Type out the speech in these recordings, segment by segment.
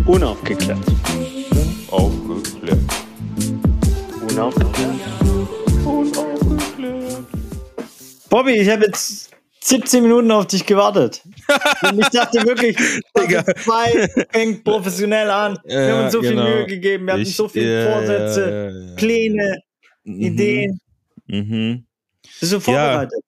Unaufgeklärt. Aufgeklärt. Unaufgeklärt. Unaufgeklärt. Bobby, ich habe jetzt 17 Minuten auf dich gewartet. Und ich dachte wirklich, Folge 2 fängt professionell an. Wir haben uns so viel Mühe gegeben. Wir hatten so viele Vorsätze, Pläne, Ideen. Bist du vorbereitet?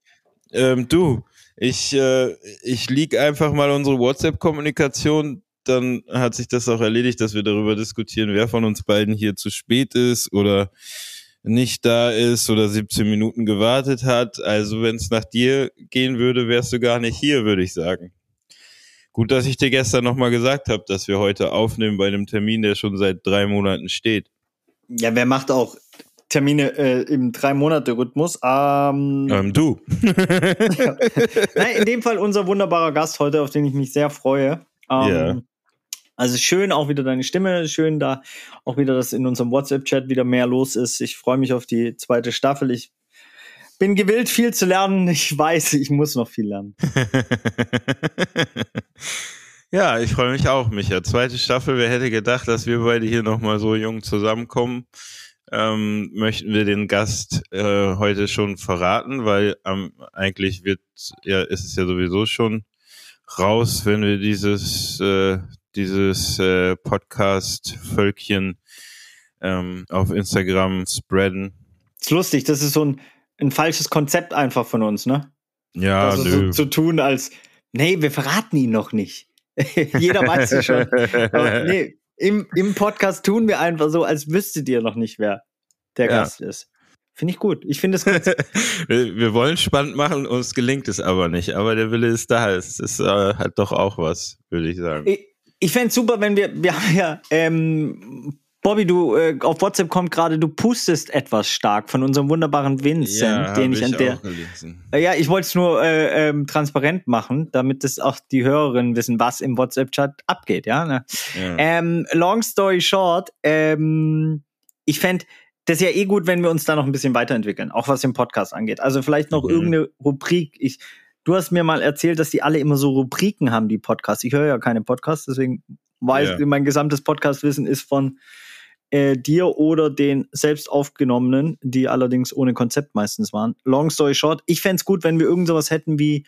Ich leak einfach mal unsere WhatsApp-Kommunikation, dann hat sich das auch erledigt, dass wir darüber diskutieren, wer von uns beiden hier zu spät ist oder nicht da ist oder 17 Minuten gewartet hat. Also wenn es nach dir gehen würde, wärst du gar nicht hier, würde ich sagen. Gut, dass ich dir gestern nochmal gesagt habe, dass wir heute aufnehmen bei einem Termin, der schon seit 3 Monaten steht. Ja, wer macht auch Termine im 3-Monate-Rhythmus? Du. Nein, in dem Fall unser wunderbarer Gast heute, auf den ich mich sehr freue. Ja. Also schön auch wieder deine Stimme, schön da auch wieder, dass in unserem WhatsApp-Chat wieder mehr los ist. Ich freue mich auf die 2. Staffel. Ich bin gewillt, viel zu lernen. Ich weiß, ich muss noch viel lernen. Ja, ich freue mich auch, Micha. 2. Staffel, wer hätte gedacht, dass wir beide hier nochmal so jung zusammenkommen. Möchten wir den Gast heute schon verraten, weil eigentlich ist es ja sowieso schon raus, wenn wir dieses Podcast-Völkchen auf Instagram spreaden. Ist lustig, das ist so ein falsches Konzept einfach von uns, ne? Ja, also so zu tun als, nee, wir verraten ihn noch nicht. Jeder weiß es schon. Aber nee, im Podcast tun wir einfach so, als wüsstet ihr noch nicht, wer der Gast ist. Finde ich gut. Ich finde es gut. Wir wollen spannend machen, uns gelingt es aber nicht. Aber der Wille ist da. Es ist halt doch auch was, würde ich sagen. Ich fände es super, wenn wir haben ja, Bobby, du auf WhatsApp kommt gerade, du pustest etwas stark von unserem wunderbaren Vincent, den ich an der. Ja, ich wollte es nur transparent machen, damit es auch die Hörerinnen wissen, was im WhatsApp-Chat abgeht, ja. Ne? Ja. Long story short, ich fände das ist ja gut, wenn wir uns da noch ein bisschen weiterentwickeln, auch was den Podcast angeht. Also vielleicht noch irgendeine Rubrik. Du hast mir mal erzählt, dass die alle immer so Rubriken haben, die Podcasts. Ich höre ja keine Podcasts, deswegen mein gesamtes Podcast-Wissen ist von dir oder den selbst aufgenommenen, die allerdings ohne Konzept meistens waren. Long story short, ich fände es gut, wenn wir irgend sowas hätten wie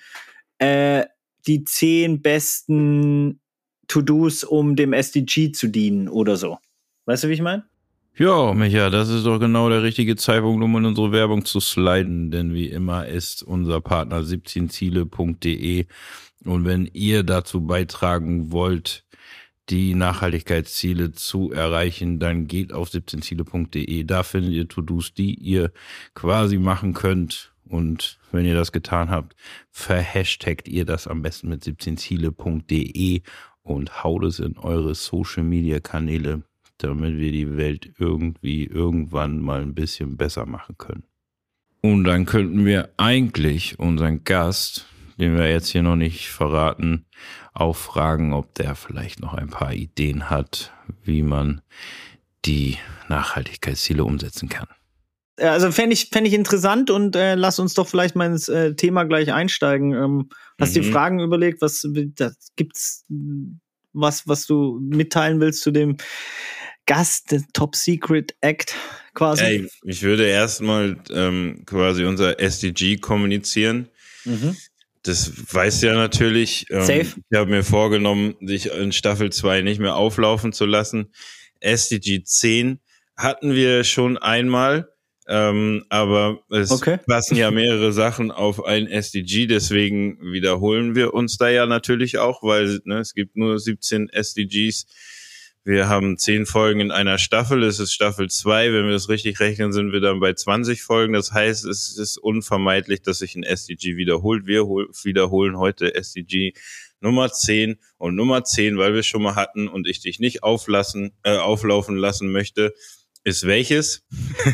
die 10 besten To-Dos, um dem SDG zu dienen oder so. Weißt du, wie ich meine? Ja, Micha, das ist doch genau der richtige Zeitpunkt, um in unsere Werbung zu sliden, denn wie immer ist unser Partner 17ziele.de und wenn ihr dazu beitragen wollt, die Nachhaltigkeitsziele zu erreichen, dann geht auf 17ziele.de, da findet ihr To-Dos, die ihr quasi machen könnt und wenn ihr das getan habt, verhashtagt ihr das am besten mit 17ziele.de und haut es in eure Social-Media-Kanäle, damit wir die Welt irgendwann mal ein bisschen besser machen können. Und dann könnten wir eigentlich unseren Gast, den wir jetzt hier noch nicht verraten, auch fragen, ob der vielleicht noch ein paar Ideen hat, wie man die Nachhaltigkeitsziele umsetzen kann. Also fände ich interessant und lass uns doch vielleicht mal ins Thema gleich einsteigen. Hast du dir Fragen überlegt? Gibt's was du mitteilen willst zu dem Gast, der Top Secret Act quasi? Ey, ich würde erstmal quasi unser SDG kommunizieren. Das weißt du ja natürlich. Safe. Ich habe mir vorgenommen, dich in Staffel 2 nicht mehr auflaufen zu lassen. SDG 10 hatten wir schon einmal, aber es passen ja mehrere Sachen auf ein SDG, deswegen wiederholen wir uns da ja natürlich auch, weil es gibt nur 17 SDGs. Wir haben 10 Folgen in einer Staffel, es ist Staffel 2, wenn wir das richtig rechnen, sind wir dann bei 20 Folgen. Das heißt, es ist unvermeidlich, dass sich ein SDG wiederholt. Wir wiederholen heute SDG Nummer 10 und Nummer 10, weil wir es schon mal hatten und ich dich nicht auflaufen lassen möchte, ist welches?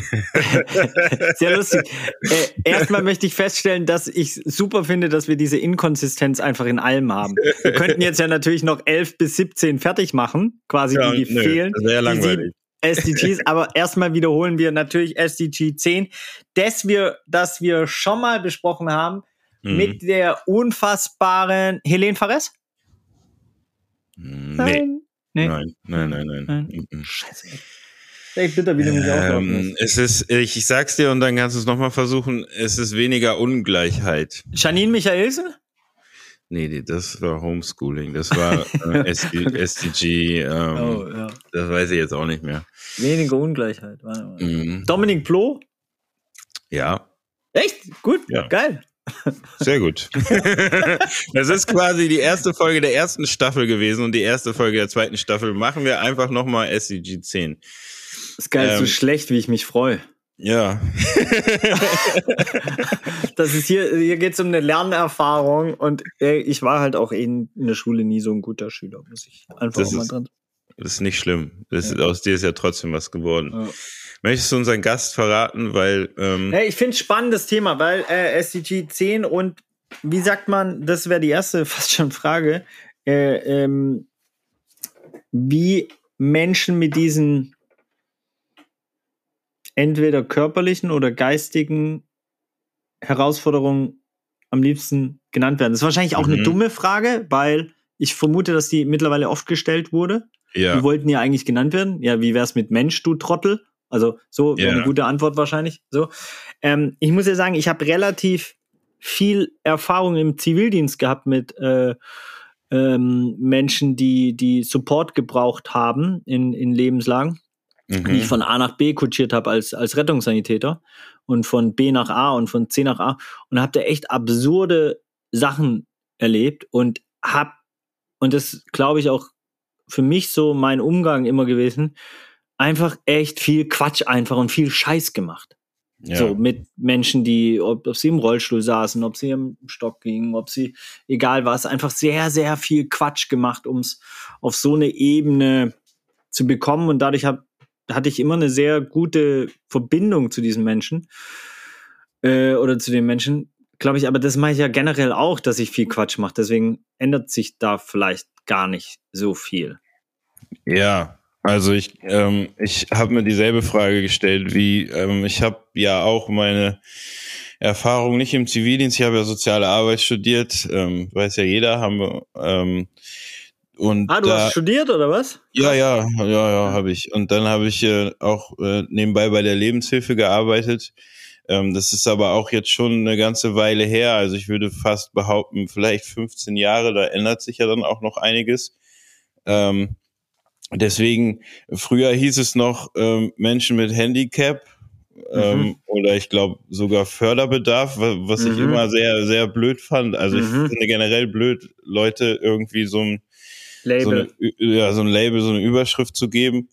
Sehr lustig. Erstmal möchte ich feststellen, dass ich super finde, dass wir diese Inkonsistenz einfach in allem haben. Wir könnten jetzt ja natürlich noch 11 bis 17 fertig machen, quasi die fehlen. Das wäre ja langweilig. SDGs, aber erstmal wiederholen wir natürlich SDG 10, das wir schon mal besprochen haben mit der unfassbaren Helene Fares? Nee. Nee. Nein. Scheiße. Echt bitter, wie du mich auflaufen Es ist, ich sag's dir und dann kannst du es nochmal versuchen, es ist weniger Ungleichheit. Janine Michaelsen? Nee, das war Homeschooling, das war SDG, das weiß ich jetzt auch nicht mehr. Weniger Ungleichheit. Dominik Ploh? Ja. Echt? Gut, ja. Geil. Sehr gut. Das ist quasi die erste Folge der ersten Staffel gewesen und die erste Folge der zweiten Staffel machen wir einfach nochmal SDG 10. Das ist geil, so schlecht, wie ich mich freue. Ja. Das ist hier geht es um eine Lernerfahrung und ich war halt auch in der Schule nie so ein guter Schüler, muss ich einfach auch mal dran. Das ist nicht schlimm. Aus dir ist ja trotzdem was geworden. Ja. Möchtest du unseren Gast verraten? Weil ich finde es spannend, das Thema, weil SDG 10 und wie sagt man, das wäre die erste fast schon Frage, wie Menschen mit diesen entweder körperlichen oder geistigen Herausforderungen am liebsten genannt werden. Das ist wahrscheinlich auch eine dumme Frage, weil ich vermute, dass die mittlerweile oft gestellt wurde. Ja. Die wollten ja eigentlich genannt werden. Ja, wie wär's mit Mensch, du Trottel? Also so wäre eine gute Antwort wahrscheinlich. So, ich muss ja sagen, ich habe relativ viel Erfahrung im Zivildienst gehabt mit Menschen, die Support gebraucht haben in Lebenslagen. Die ich von A nach B kutschiert habe als Rettungssanitäter und von B nach A und von C nach A und habe da echt absurde Sachen erlebt und das glaube ich auch für mich so mein Umgang immer gewesen, einfach echt viel Quatsch einfach und viel Scheiß gemacht. Ja. So mit Menschen, die, ob sie im Rollstuhl saßen, ob sie im Stock gingen, ob sie, egal was, einfach sehr, sehr viel Quatsch gemacht, um es auf so eine Ebene zu bekommen und dadurch hatte ich immer eine sehr gute Verbindung zu diesen Menschen oder zu den Menschen, glaube ich, aber das mache ich ja generell auch, dass ich viel Quatsch mache, deswegen ändert sich da vielleicht gar nicht so viel. Ja, also ich habe mir dieselbe Frage gestellt, wie ich habe ja auch meine Erfahrung nicht im Zivildienst, ich habe ja soziale Arbeit studiert, weiß ja jeder, haben wir und du hast studiert oder was? Ja, habe ich. Und dann habe ich auch nebenbei bei der Lebenshilfe gearbeitet. Das ist aber auch jetzt schon eine ganze Weile her. Also ich würde fast behaupten, vielleicht 15 Jahre, da ändert sich ja dann auch noch einiges. Deswegen, früher hieß es noch Menschen mit Handicap oder ich glaube sogar Förderbedarf, was ich immer sehr, sehr blöd fand. Also ich finde generell blöd, Leute irgendwie so ein Label. So ein Label, so eine Überschrift zu geben.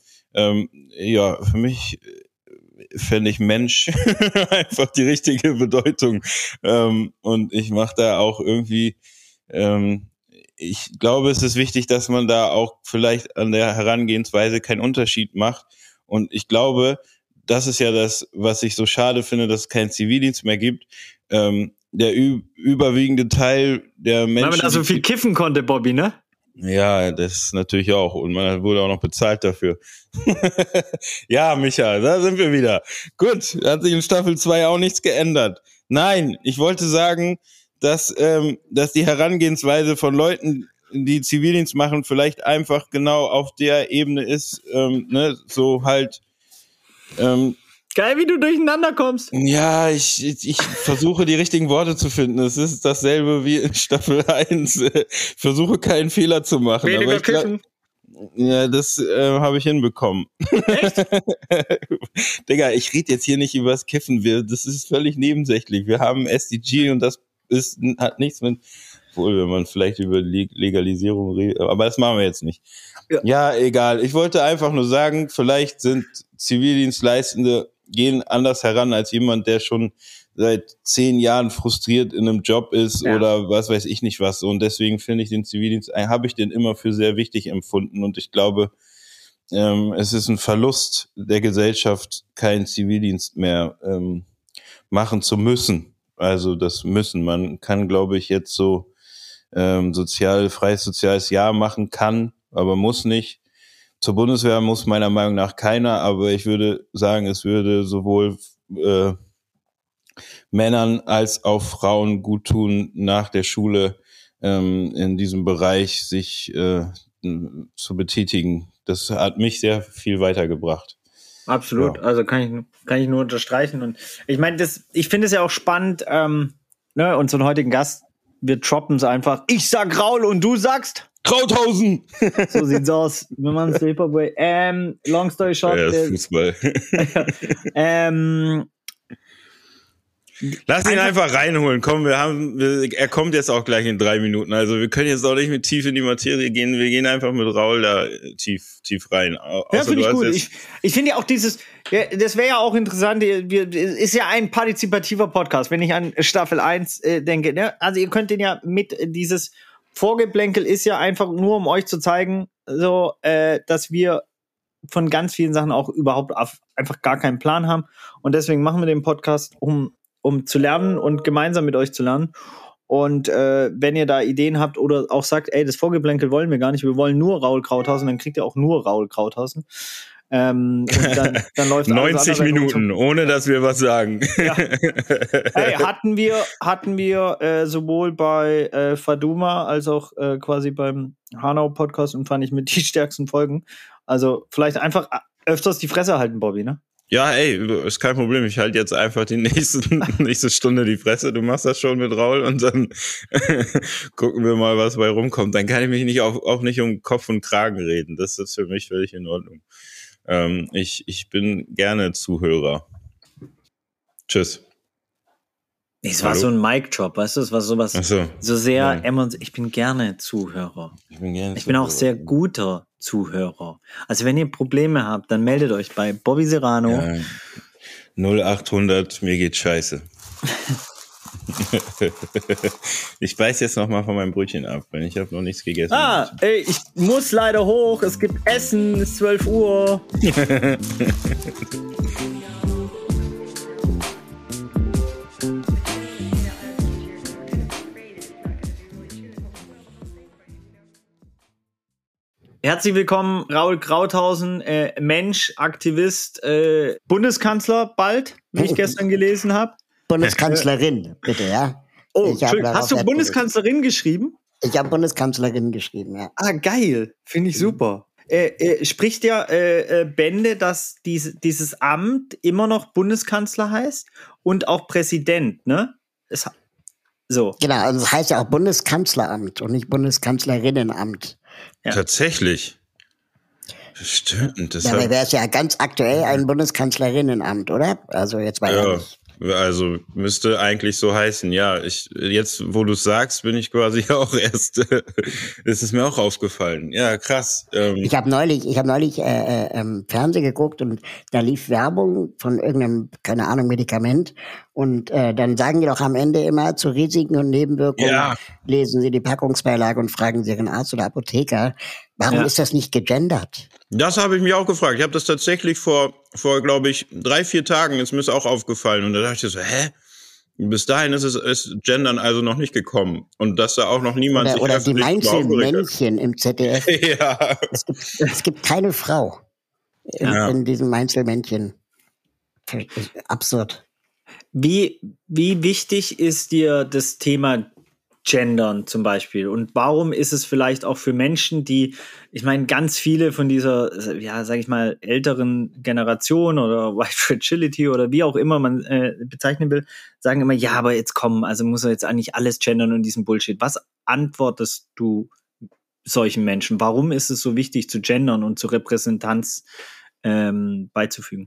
Für mich fände ich Mensch einfach die richtige Bedeutung. Und ich mache da auch irgendwie, ich glaube, es ist wichtig, dass man da auch vielleicht an der Herangehensweise keinen Unterschied macht. Und ich glaube, das ist ja das, was ich so schade finde, dass es keinen Zivildienst mehr gibt. Der überwiegende Teil der Menschen... Weil man da so viel kiffen konnte, Bobby, ne? Ja, das natürlich auch. Und man wurde auch noch bezahlt dafür. Ja, Micha, da sind wir wieder. Gut, hat sich in Staffel 2 auch nichts geändert. Nein, ich wollte sagen, dass die Herangehensweise von Leuten, die Zivildienst machen, vielleicht einfach genau auf der Ebene ist, so halt geil, wie du durcheinander kommst. Ja, ich versuche die richtigen Worte zu finden. Es ist dasselbe wie in Staffel 1. Versuche keinen Fehler zu machen. Weniger kiffen. Ja, das habe ich hinbekommen. Echt? Digga, ich rede jetzt hier nicht über das Kiffen. Das ist völlig nebensächlich. Wir haben SDG und das hat nichts mit... Obwohl, wenn man vielleicht über Legalisierung redet, aber das machen wir jetzt nicht. Ja, egal. Ich wollte einfach nur sagen, vielleicht sind Zivildienstleistende gehen anders heran als jemand, der schon seit 10 Jahren frustriert in einem Job ist oder was weiß ich nicht was. Und deswegen finde ich den Zivildienst, habe ich den immer für sehr wichtig empfunden. Und ich glaube, es ist ein Verlust der Gesellschaft, keinen Zivildienst mehr machen zu müssen. Also das müssen. Man kann, glaube ich, jetzt so freies soziales Jahr machen kann, aber muss nicht. Zur Bundeswehr muss meiner Meinung nach keiner, aber ich würde sagen, es würde sowohl Männern als auch Frauen gut tun, nach der Schule in diesem Bereich sich zu betätigen. Das hat mich sehr viel weitergebracht. Absolut, ja. Also kann ich nur unterstreichen. Und ich meine, ich finde es ja auch spannend, unseren heutigen Gast, wir droppen es einfach. Ich sag Raul und du sagst Krauthausen! So sieht's aus. Wir machen es Hip-Hop-Way. Long story short. Ja, Fußball. Lass ihn einfach reinholen. Komm, er kommt jetzt auch gleich in 3 Minuten. Also wir können jetzt auch nicht mit tief in die Materie gehen. Wir gehen einfach mit Raul da tief rein. Ja, finde ich gut. Ich finde ja auch das wäre ja auch interessant, ist ja ein partizipativer Podcast, wenn ich an Staffel 1 denke. Ne? Also ihr könnt den ja dieses Vorgeplänkel ist ja einfach nur, um euch zu zeigen, so, dass wir von ganz vielen Sachen auch überhaupt einfach gar keinen Plan haben. Und deswegen machen wir den Podcast, um zu lernen und gemeinsam mit euch zu lernen. Und wenn ihr da Ideen habt oder auch sagt, ey, das Vorgeplänkel wollen wir gar nicht, wir wollen nur Raul Krauthausen, dann kriegt ihr auch nur Raul Krauthausen. Und dann läuft 90 Minuten, ohne dass wir was sagen. Ja. Hey, hatten wir sowohl bei Faduma als auch quasi beim Hanau-Podcast und fand ich mit die stärksten Folgen. Also vielleicht einfach öfters die Fresse halten, Bobby, ne? Ja, ey, ist kein Problem. Ich halte jetzt einfach die nächste Stunde die Fresse. Du machst das schon mit Raul und dann gucken wir mal, was bei rumkommt. Dann kann ich mich auch nicht um Kopf und Kragen reden. Das ist für mich völlig in Ordnung. Ich bin gerne Zuhörer. Tschüss. Es war so ein Mic-Drop, weißt du? Es war sowas so sehr ich bin gerne Zuhörer. Ich bin auch sehr guter Zuhörer. Also wenn ihr Probleme habt, dann meldet euch bei Bobby Serrano. Ja, 0800, mir geht's scheiße. Ich beiß jetzt noch mal von meinem Brötchen ab, weil ich habe noch nichts gegessen. Ey, ich muss leider hoch. Es gibt Essen, es ist 12 Uhr. Herzlich willkommen, Raul Krauthausen, Mensch, Aktivist, Bundeskanzler bald, wie ich gestern gelesen habe. Bundeskanzlerin, bitte, ja. Oh, hast du Bundeskanzlerin geschrieben? Ich habe Bundeskanzlerin geschrieben, ja. Geil, finde ich super. Spricht ja Bände, dass dieses Amt immer noch Bundeskanzler heißt und auch Präsident, ne? So. Genau, also es heißt ja auch Bundeskanzleramt und nicht Bundeskanzlerinnenamt. Ja. Tatsächlich. Stimmt. Dabei wäre es ja ganz aktuell ein Bundeskanzlerinnenamt, oder? Also jetzt war nicht. Also müsste eigentlich so heißen, ja. Jetzt, wo du es sagst, bin ich quasi auch erst, ist es mir auch aufgefallen. Ja, krass. Ich habe neulich Fernsehen geguckt und da lief Werbung von irgendeinem, keine Ahnung, Medikament und dann sagen die doch am Ende immer zu Risiken und Nebenwirkungen, lesen Sie die Packungsbeilage und fragen Sie Ihren Arzt oder Apotheker. Warum ist das nicht gegendert? Das habe ich mich auch gefragt. Ich habe das tatsächlich vor glaube ich, 3-4 Tagen, ist mir auch aufgefallen. Und da dachte ich so, bis dahin ist Gendern also noch nicht gekommen. Und dass da auch noch niemand oder die Mainzelmännchen im ZDF. Ja. Es gibt keine Frau in diesem Mainzelmännchen. Absurd. Wie wichtig ist dir das Thema Gendern zum Beispiel? Und warum ist es vielleicht auch für Menschen, die, ich meine, ganz viele von dieser, ja, sag ich mal, älteren Generation oder White Fragility oder wie auch immer man bezeichnen will, sagen immer, ja, aber jetzt komm, also muss er jetzt eigentlich alles gendern und diesen Bullshit. Was antwortest du solchen Menschen? Warum ist es so wichtig zu gendern und zur Repräsentanz beizufügen?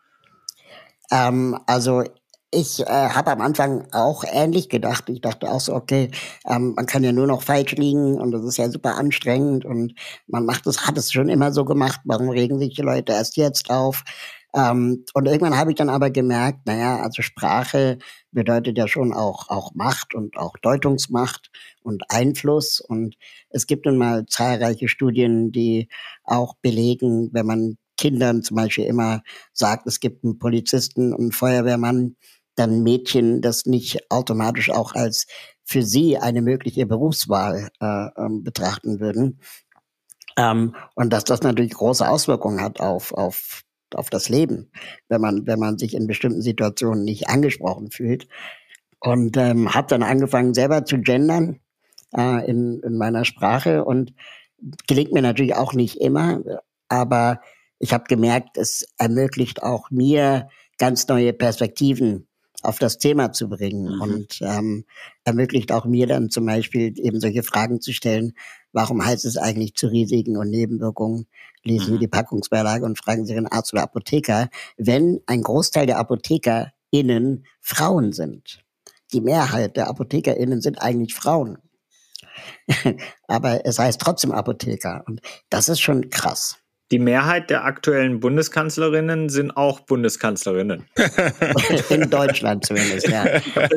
Also ich habe am Anfang auch ähnlich gedacht. Ich dachte auch so, okay, man kann ja nur noch falsch liegen und das ist ja super anstrengend und hat es schon immer so gemacht. Warum regen sich die Leute erst jetzt auf? Und irgendwann habe ich dann aber gemerkt, also Sprache bedeutet ja schon auch Macht und auch Deutungsmacht und Einfluss. Und es gibt nun mal zahlreiche Studien, die auch belegen, wenn man Kindern zum Beispiel immer sagt, es gibt einen Polizisten und einen Feuerwehrmann, dann Mädchen das nicht automatisch auch als für sie eine mögliche Berufswahl betrachten würden. Und dass das natürlich große Auswirkungen hat auf das Leben, wenn man sich in bestimmten Situationen nicht angesprochen fühlt. Und habe dann angefangen, selber zu gendern in meiner Sprache. Und gelingt mir natürlich auch nicht immer, aber ich habe gemerkt, es ermöglicht auch mir, ganz neue Perspektiven auf das Thema zu bringen und ermöglicht auch mir dann zum Beispiel eben solche Fragen zu stellen, warum heißt es eigentlich zu Risiken und Nebenwirkungen, lesen Sie die Packungsbeilage und fragen Sie Ihren Arzt oder Apotheker, wenn ein Großteil der ApothekerInnen Frauen sind. Die Mehrheit der ApothekerInnen sind eigentlich Frauen. Aber es heißt trotzdem Apotheker und das ist schon krass. Die Mehrheit der aktuellen Bundeskanzlerinnen sind auch Bundeskanzlerinnen. In Deutschland zumindest, ja.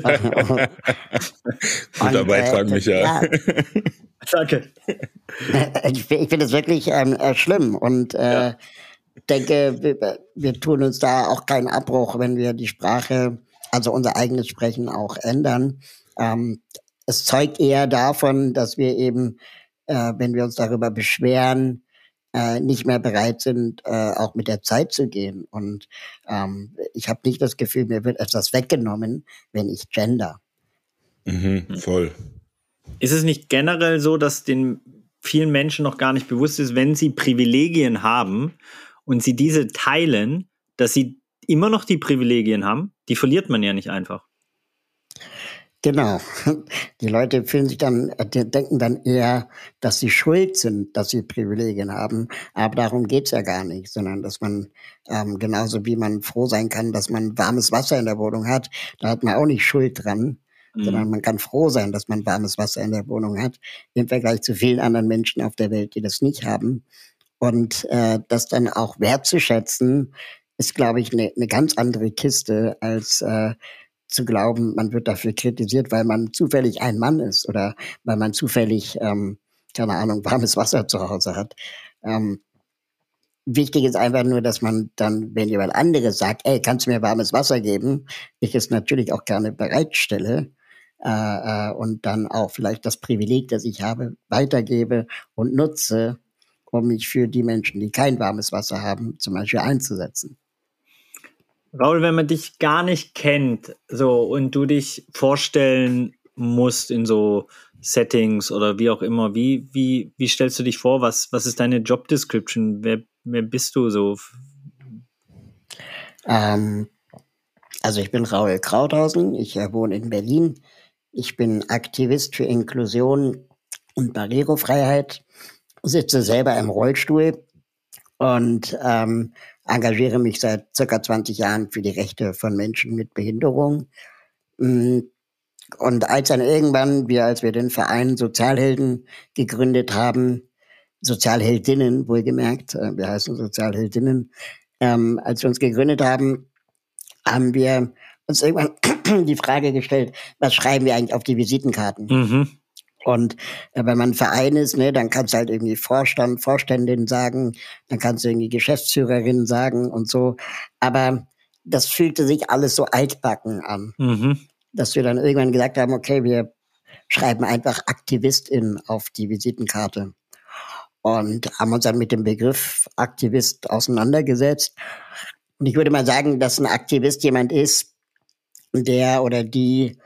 Guter Beitrag, Michael. Ja. Danke. Ich finde es wirklich schlimm und denke, wir tun uns da auch keinen Abbruch, wenn wir die Sprache, also unser eigenes Sprechen auch ändern. Es zeugt eher davon, dass wir eben, wenn wir uns darüber beschweren, nicht mehr bereit sind, auch mit der Zeit zu gehen. Und ich habe nicht das Gefühl, mir wird etwas weggenommen, wenn ich gender. Voll. Ist es nicht generell so, dass den vielen Menschen noch gar nicht bewusst ist, wenn sie Privilegien haben und sie diese teilen, dass sie immer noch die Privilegien haben? Die verliert man ja nicht einfach. Genau. Die Leute fühlen sich dann, denken dann eher, dass sie schuld sind, dass sie Privilegien haben. Aber darum geht's ja gar nicht, sondern dass man, genauso wie man froh sein kann, dass man warmes Wasser in der Wohnung hat, da hat man auch nicht Schuld dran, sondern man kann froh sein, dass man warmes Wasser in der Wohnung hat, im Vergleich zu vielen anderen Menschen auf der Welt, die das nicht haben. Und das dann auch wertzuschätzen, ist, glaube ich, eine ganz andere Kiste als zu glauben, man wird dafür kritisiert, weil man zufällig ein Mann ist oder weil man zufällig, keine Ahnung, warmes Wasser zu Hause hat. Wichtig ist einfach nur, dass man dann, wenn jemand anderes sagt, ey, kannst du mir warmes Wasser geben, ich es natürlich auch gerne bereitstelle und dann auch vielleicht das Privileg, das ich habe, weitergebe und nutze, um mich für die Menschen, die kein warmes Wasser haben, zum Beispiel einzusetzen. Raul, wenn man dich gar nicht kennt, so, und du dich vorstellen musst in so Settings oder wie auch immer, wie stellst du dich vor? Was ist deine Job Description? Wer bist du so? Also ich bin Raul Krauthausen, ich wohne in Berlin. Ich bin Aktivist für Inklusion und Barrierefreiheit, sitze selber im Rollstuhl und engagiere mich seit circa 20 Jahren für die Rechte von Menschen mit Behinderung. Und als dann irgendwann als wir den Verein Sozialhelden gegründet haben, Sozialheldinnen wohlgemerkt, wir heißen Sozialheldinnen, als wir uns gegründet haben, haben wir uns irgendwann die Frage gestellt, was schreiben wir eigentlich auf die Visitenkarten? Und wenn man ein Verein ist, ne, dann kannst du halt irgendwie Vorständin sagen, dann kannst du irgendwie Geschäftsführerin sagen und so. Aber das fühlte sich alles so altbacken an, dass wir dann irgendwann gesagt haben, okay, wir schreiben einfach Aktivistin auf die Visitenkarte. Und haben uns dann mit dem Begriff Aktivist auseinandergesetzt. Und ich würde mal sagen, dass ein Aktivist jemand ist, der oder die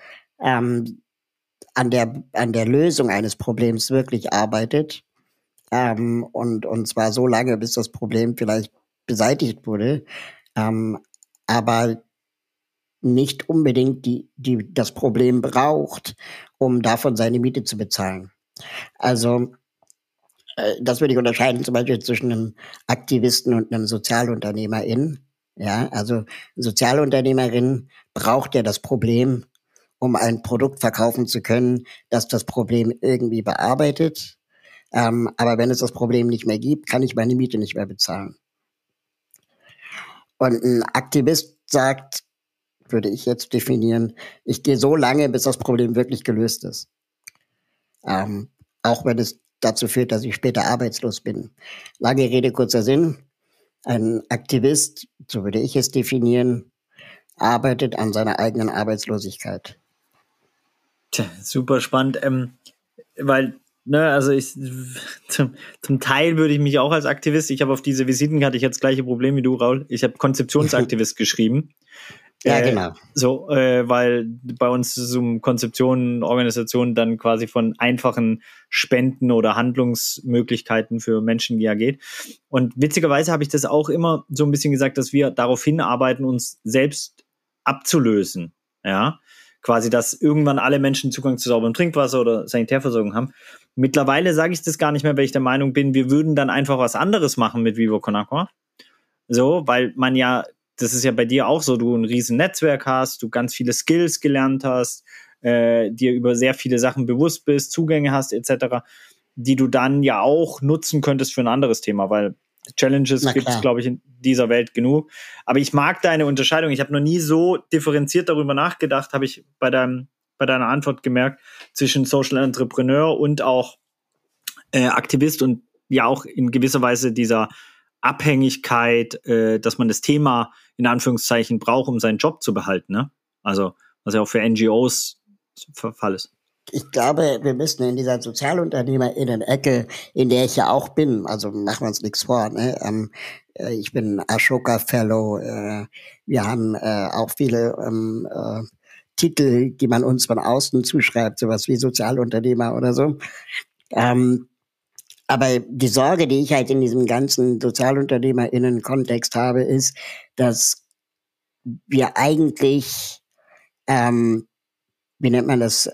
an der Lösung eines Problems wirklich arbeitet und zwar so lange, bis das Problem vielleicht beseitigt wurde, aber nicht unbedingt das Problem braucht, um davon seine Miete zu bezahlen. Also das würde ich unterscheiden zum Beispiel zwischen einem Aktivisten und einem Sozialunternehmerin. Ja, also eine Sozialunternehmerin braucht ja das Problem, um ein Produkt verkaufen zu können, das das Problem irgendwie bearbeitet. Aber wenn es das Problem nicht mehr gibt, kann ich meine Miete nicht mehr bezahlen. Und ein Aktivist sagt, würde ich jetzt definieren, ich gehe so lange, bis das Problem wirklich gelöst ist. Auch wenn es dazu führt, dass ich später arbeitslos bin. Lange Rede, kurzer Sinn. Ein Aktivist, so würde ich es definieren, arbeitet an seiner eigenen Arbeitslosigkeit. Tja, super spannend, weil, ne, also zum Teil würde ich mich auch als Aktivist, ich habe auf diese Visitenkarte, ich hatte das gleiche Problem wie du, Raul, ich habe Konzeptionsaktivist geschrieben, Ja, genau. Weil bei uns es um Konzeptionen, Organisationen dann quasi von einfachen Spenden oder Handlungsmöglichkeiten für Menschen geht. Und witzigerweise habe ich das auch immer so ein bisschen gesagt, dass wir darauf hinarbeiten, uns selbst abzulösen. Ja, quasi, dass irgendwann alle Menschen Zugang zu sauberem Trinkwasser oder Sanitärversorgung haben. Mittlerweile sage ich das gar nicht mehr, weil ich der Meinung bin, wir würden dann einfach was anderes machen mit Vivo Con Agua. So, weil man ja, das ist ja bei dir auch so, du ein riesen Netzwerk hast, du ganz viele Skills gelernt hast, dir über sehr viele Sachen bewusst bist, Zugänge hast etc., die du dann ja auch nutzen könntest für ein anderes Thema, weil Challenges gibt es, glaube ich, in dieser Welt genug. Aber ich mag deine Unterscheidung. Ich habe noch nie so differenziert darüber nachgedacht, habe ich bei deiner Antwort gemerkt, zwischen Social Entrepreneur und auch Aktivist und ja auch in gewisser Weise dieser Abhängigkeit, dass man das Thema in Anführungszeichen braucht, um seinen Job zu behalten. Ne? Also was ja auch für NGOs Fall ist. Ich glaube, wir müssen in dieser SozialunternehmerInnen-Ecke, in der ich ja auch bin, also machen wir uns nichts vor, ne? Ich bin Ashoka Fellow, wir haben auch viele Titel, die man uns von außen zuschreibt, sowas wie Sozialunternehmer oder so. Aber die Sorge, die ich halt in diesem ganzen SozialunternehmerInnen-Kontext habe, ist, dass wir eigentlich wie nennt man das,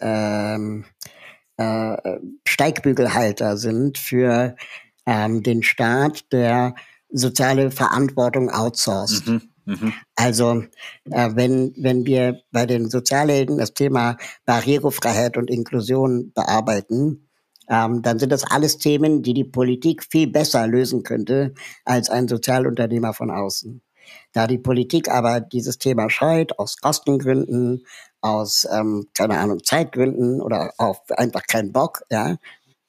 Steigbügelhalter sind für den Staat, der soziale Verantwortung outsourced. Also wenn wir bei den Sozialhelden das Thema Barrierefreiheit und Inklusion bearbeiten, dann sind das alles Themen, die die Politik viel besser lösen könnte als ein Sozialunternehmer von außen. Da die Politik aber dieses Thema scheut, aus Kostengründen, aus, keine Ahnung, Zeitgründen oder auch einfach keinen Bock, ja,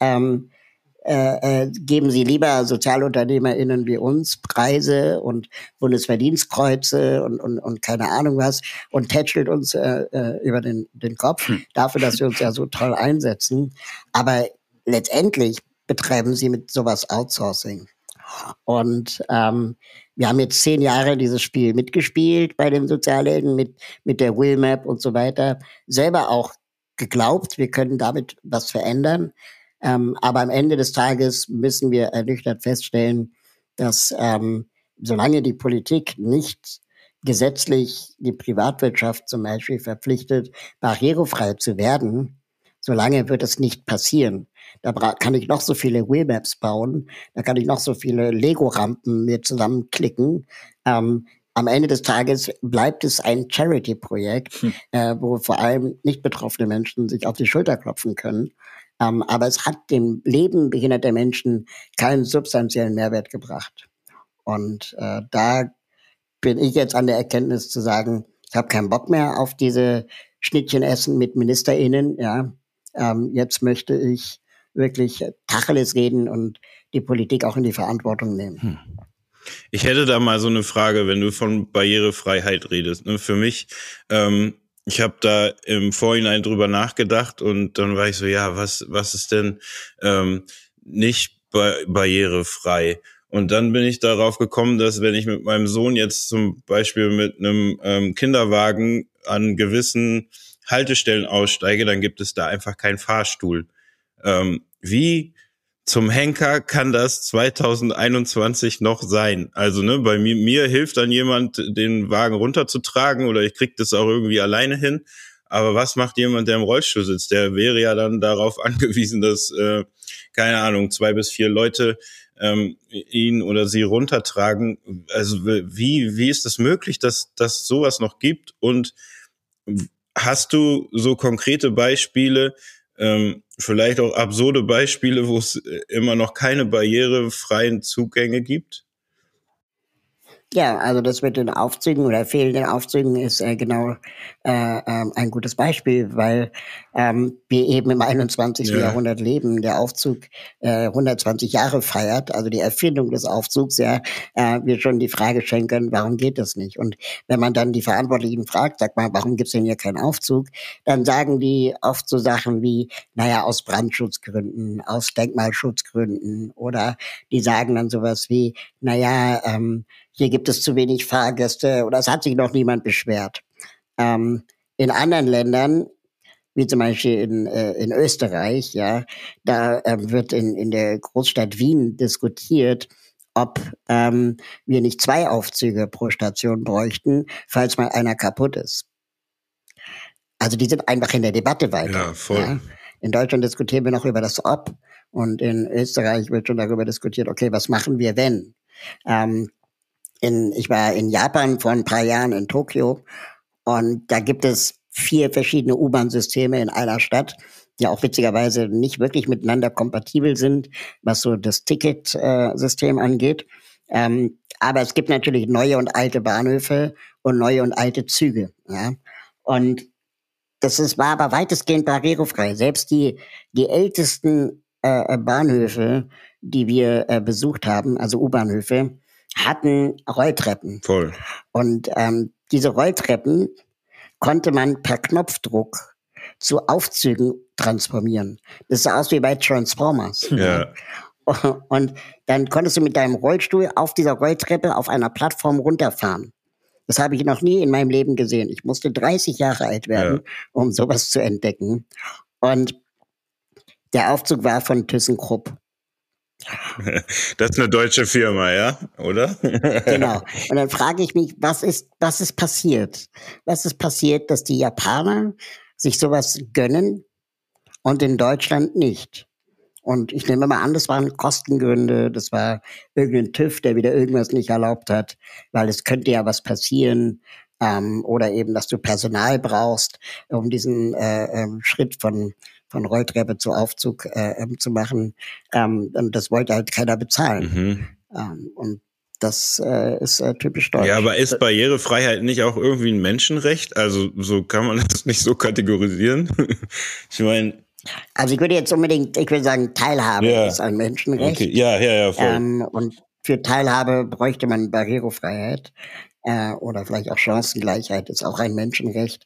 geben sie lieber SozialunternehmerInnen wie uns Preise und Bundesverdienstkreuze und keine Ahnung was und tätschelt uns über den Kopf dafür, dass wir uns ja so toll einsetzen. Aber letztendlich betreiben sie mit sowas Outsourcing. Und wir haben jetzt 10 Jahre dieses Spiel mitgespielt bei den Sozialhelden mit der Willmap und so weiter. Selber auch geglaubt, wir können damit was verändern. Aber am Ende des Tages müssen wir ernüchtert feststellen, dass solange die Politik nicht gesetzlich die Privatwirtschaft zum Beispiel verpflichtet, barrierefrei zu werden, solange wird es nicht passieren. Da kann ich noch so viele Wheelmaps bauen, da kann ich noch so viele Lego-Rampen mir zusammenklicken. Am Ende des Tages bleibt es ein Charity-Projekt, wo vor allem nicht betroffene Menschen sich auf die Schulter klopfen können. Aber es hat dem Leben behinderter Menschen keinen substanziellen Mehrwert gebracht. Und da bin ich jetzt an der Erkenntnis zu sagen, ich habe keinen Bock mehr auf diese Schnittchenessen mit MinisterInnen. Ja, jetzt möchte ich wirklich Tacheles reden und die Politik auch in die Verantwortung nehmen. Ich hätte da mal so eine Frage, wenn du von Barrierefreiheit redest. Ne? Für mich, ich habe da im Vorhinein drüber nachgedacht und dann war ich so, ja, was ist denn nicht barrierefrei? Und dann bin ich darauf gekommen, dass wenn ich mit meinem Sohn jetzt zum Beispiel mit einem Kinderwagen an gewissen Haltestellen aussteige, dann gibt es da einfach keinen Fahrstuhl. Wie zum Henker kann das 2021 noch sein? Also ne, bei mir hilft dann jemand, den Wagen runterzutragen oder ich krieg das auch irgendwie alleine hin. Aber was macht jemand, der im Rollstuhl sitzt? Der wäre ja dann darauf angewiesen, dass, keine Ahnung, 2 bis 4 Leute ihn oder sie runtertragen. Also wie ist es möglich, dass sowas noch gibt? Und hast du so konkrete Beispiele, vielleicht auch absurde Beispiele, wo es immer noch keine barrierefreien Zugänge gibt? Ja, also das mit den Aufzügen oder fehlenden Aufzügen ist genau ein gutes Beispiel, weil wir eben im 21. Jahrhundert leben. Der Aufzug 120 Jahre feiert, also die Erfindung des Aufzugs, wir schon die Frage stellen können, warum geht das nicht? Und wenn man dann die Verantwortlichen fragt, sag mal, warum gibt's denn hier keinen Aufzug? Dann sagen die oft so Sachen wie, naja, aus Brandschutzgründen, aus Denkmalschutzgründen, oder die sagen dann sowas wie, naja, hier gibt es zu wenig Fahrgäste oder es hat sich noch niemand beschwert. In anderen Ländern, wie zum Beispiel in Österreich, ja, da wird in der Großstadt Wien diskutiert, ob wir nicht 2 Aufzüge pro Station bräuchten, falls mal einer kaputt ist. Also die sind einfach in der Debatte weiter. Ja, voll. Ja? In Deutschland diskutieren wir noch über das Ob und in Österreich wird schon darüber diskutiert, okay, was machen wir, wenn? Ich war in Japan vor ein paar Jahren in Tokio und da gibt es 4 verschiedene U-Bahn-Systeme in einer Stadt, die auch witzigerweise nicht wirklich miteinander kompatibel sind, was so das Ticketsystem angeht. Aber es gibt natürlich neue und alte Bahnhöfe und neue und alte Züge. Ja? Und war aber weitestgehend barrierefrei. Selbst die ältesten Bahnhöfe, die wir besucht haben, also U-Bahnhöfe, hatten Rolltreppen. Voll. Und diese Rolltreppen konnte man per Knopfdruck zu Aufzügen transformieren. Das sah aus wie bei Transformers. Ja. Und dann konntest du mit deinem Rollstuhl auf dieser Rolltreppe auf einer Plattform runterfahren. Das habe ich noch nie in meinem Leben gesehen. Ich musste 30 Jahre alt werden, um sowas zu entdecken. Und der Aufzug war von ThyssenKrupp. Das ist eine deutsche Firma, ja? Oder? Genau. Und dann frage ich mich, was ist passiert? Was ist passiert, dass die Japaner sich sowas gönnen und in Deutschland nicht? Und ich nehme mal an, das waren Kostengründe, das war irgendein TÜV, der wieder irgendwas nicht erlaubt hat, weil es könnte ja was passieren, oder eben, dass du Personal brauchst, um diesen Schritt von Rolltreppe zu Aufzug zu machen. Und das wollte halt keiner bezahlen. Und das ist typisch deutsch. Ja, aber ist Barrierefreiheit nicht auch irgendwie ein Menschenrecht? Also so kann man das nicht so kategorisieren? Ich meine... Also ich würde sagen, Teilhabe ist ein Menschenrecht. Okay. Ja, voll. Und für Teilhabe bräuchte man Barrierefreiheit oder vielleicht auch Chancengleichheit ist auch ein Menschenrecht.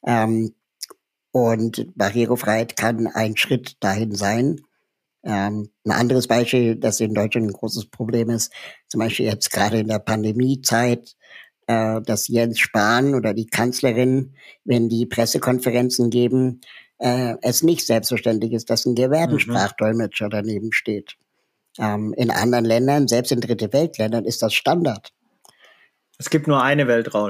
Und Barrierefreiheit kann ein Schritt dahin sein. Ein anderes Beispiel, das in Deutschland ein großes Problem ist, zum Beispiel jetzt gerade in der Pandemiezeit, dass Jens Spahn oder die Kanzlerin, wenn die Pressekonferenzen geben, es nicht selbstverständlich ist, dass ein Gebärdensprachdolmetscher daneben steht. In anderen Ländern, selbst in Dritte Weltländern, ist das Standard. Es gibt nur eine Welt, Raul.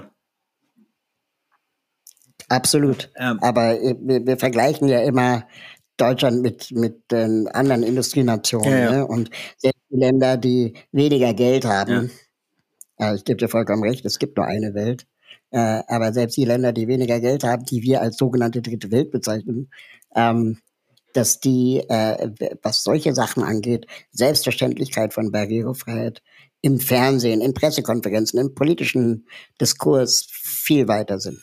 Absolut. Aber wir vergleichen ja immer Deutschland mit den anderen Industrienationen. Ja. Ne? Und selbst die Länder, die weniger Geld haben, ich gebe dir vollkommen recht, es gibt nur eine Welt. Aber selbst die Länder, die weniger Geld haben, die wir als sogenannte Dritte Welt bezeichnen, dass die, was solche Sachen angeht, Selbstverständlichkeit von Barrierefreiheit im Fernsehen, in Pressekonferenzen, im politischen Diskurs viel weiter sind.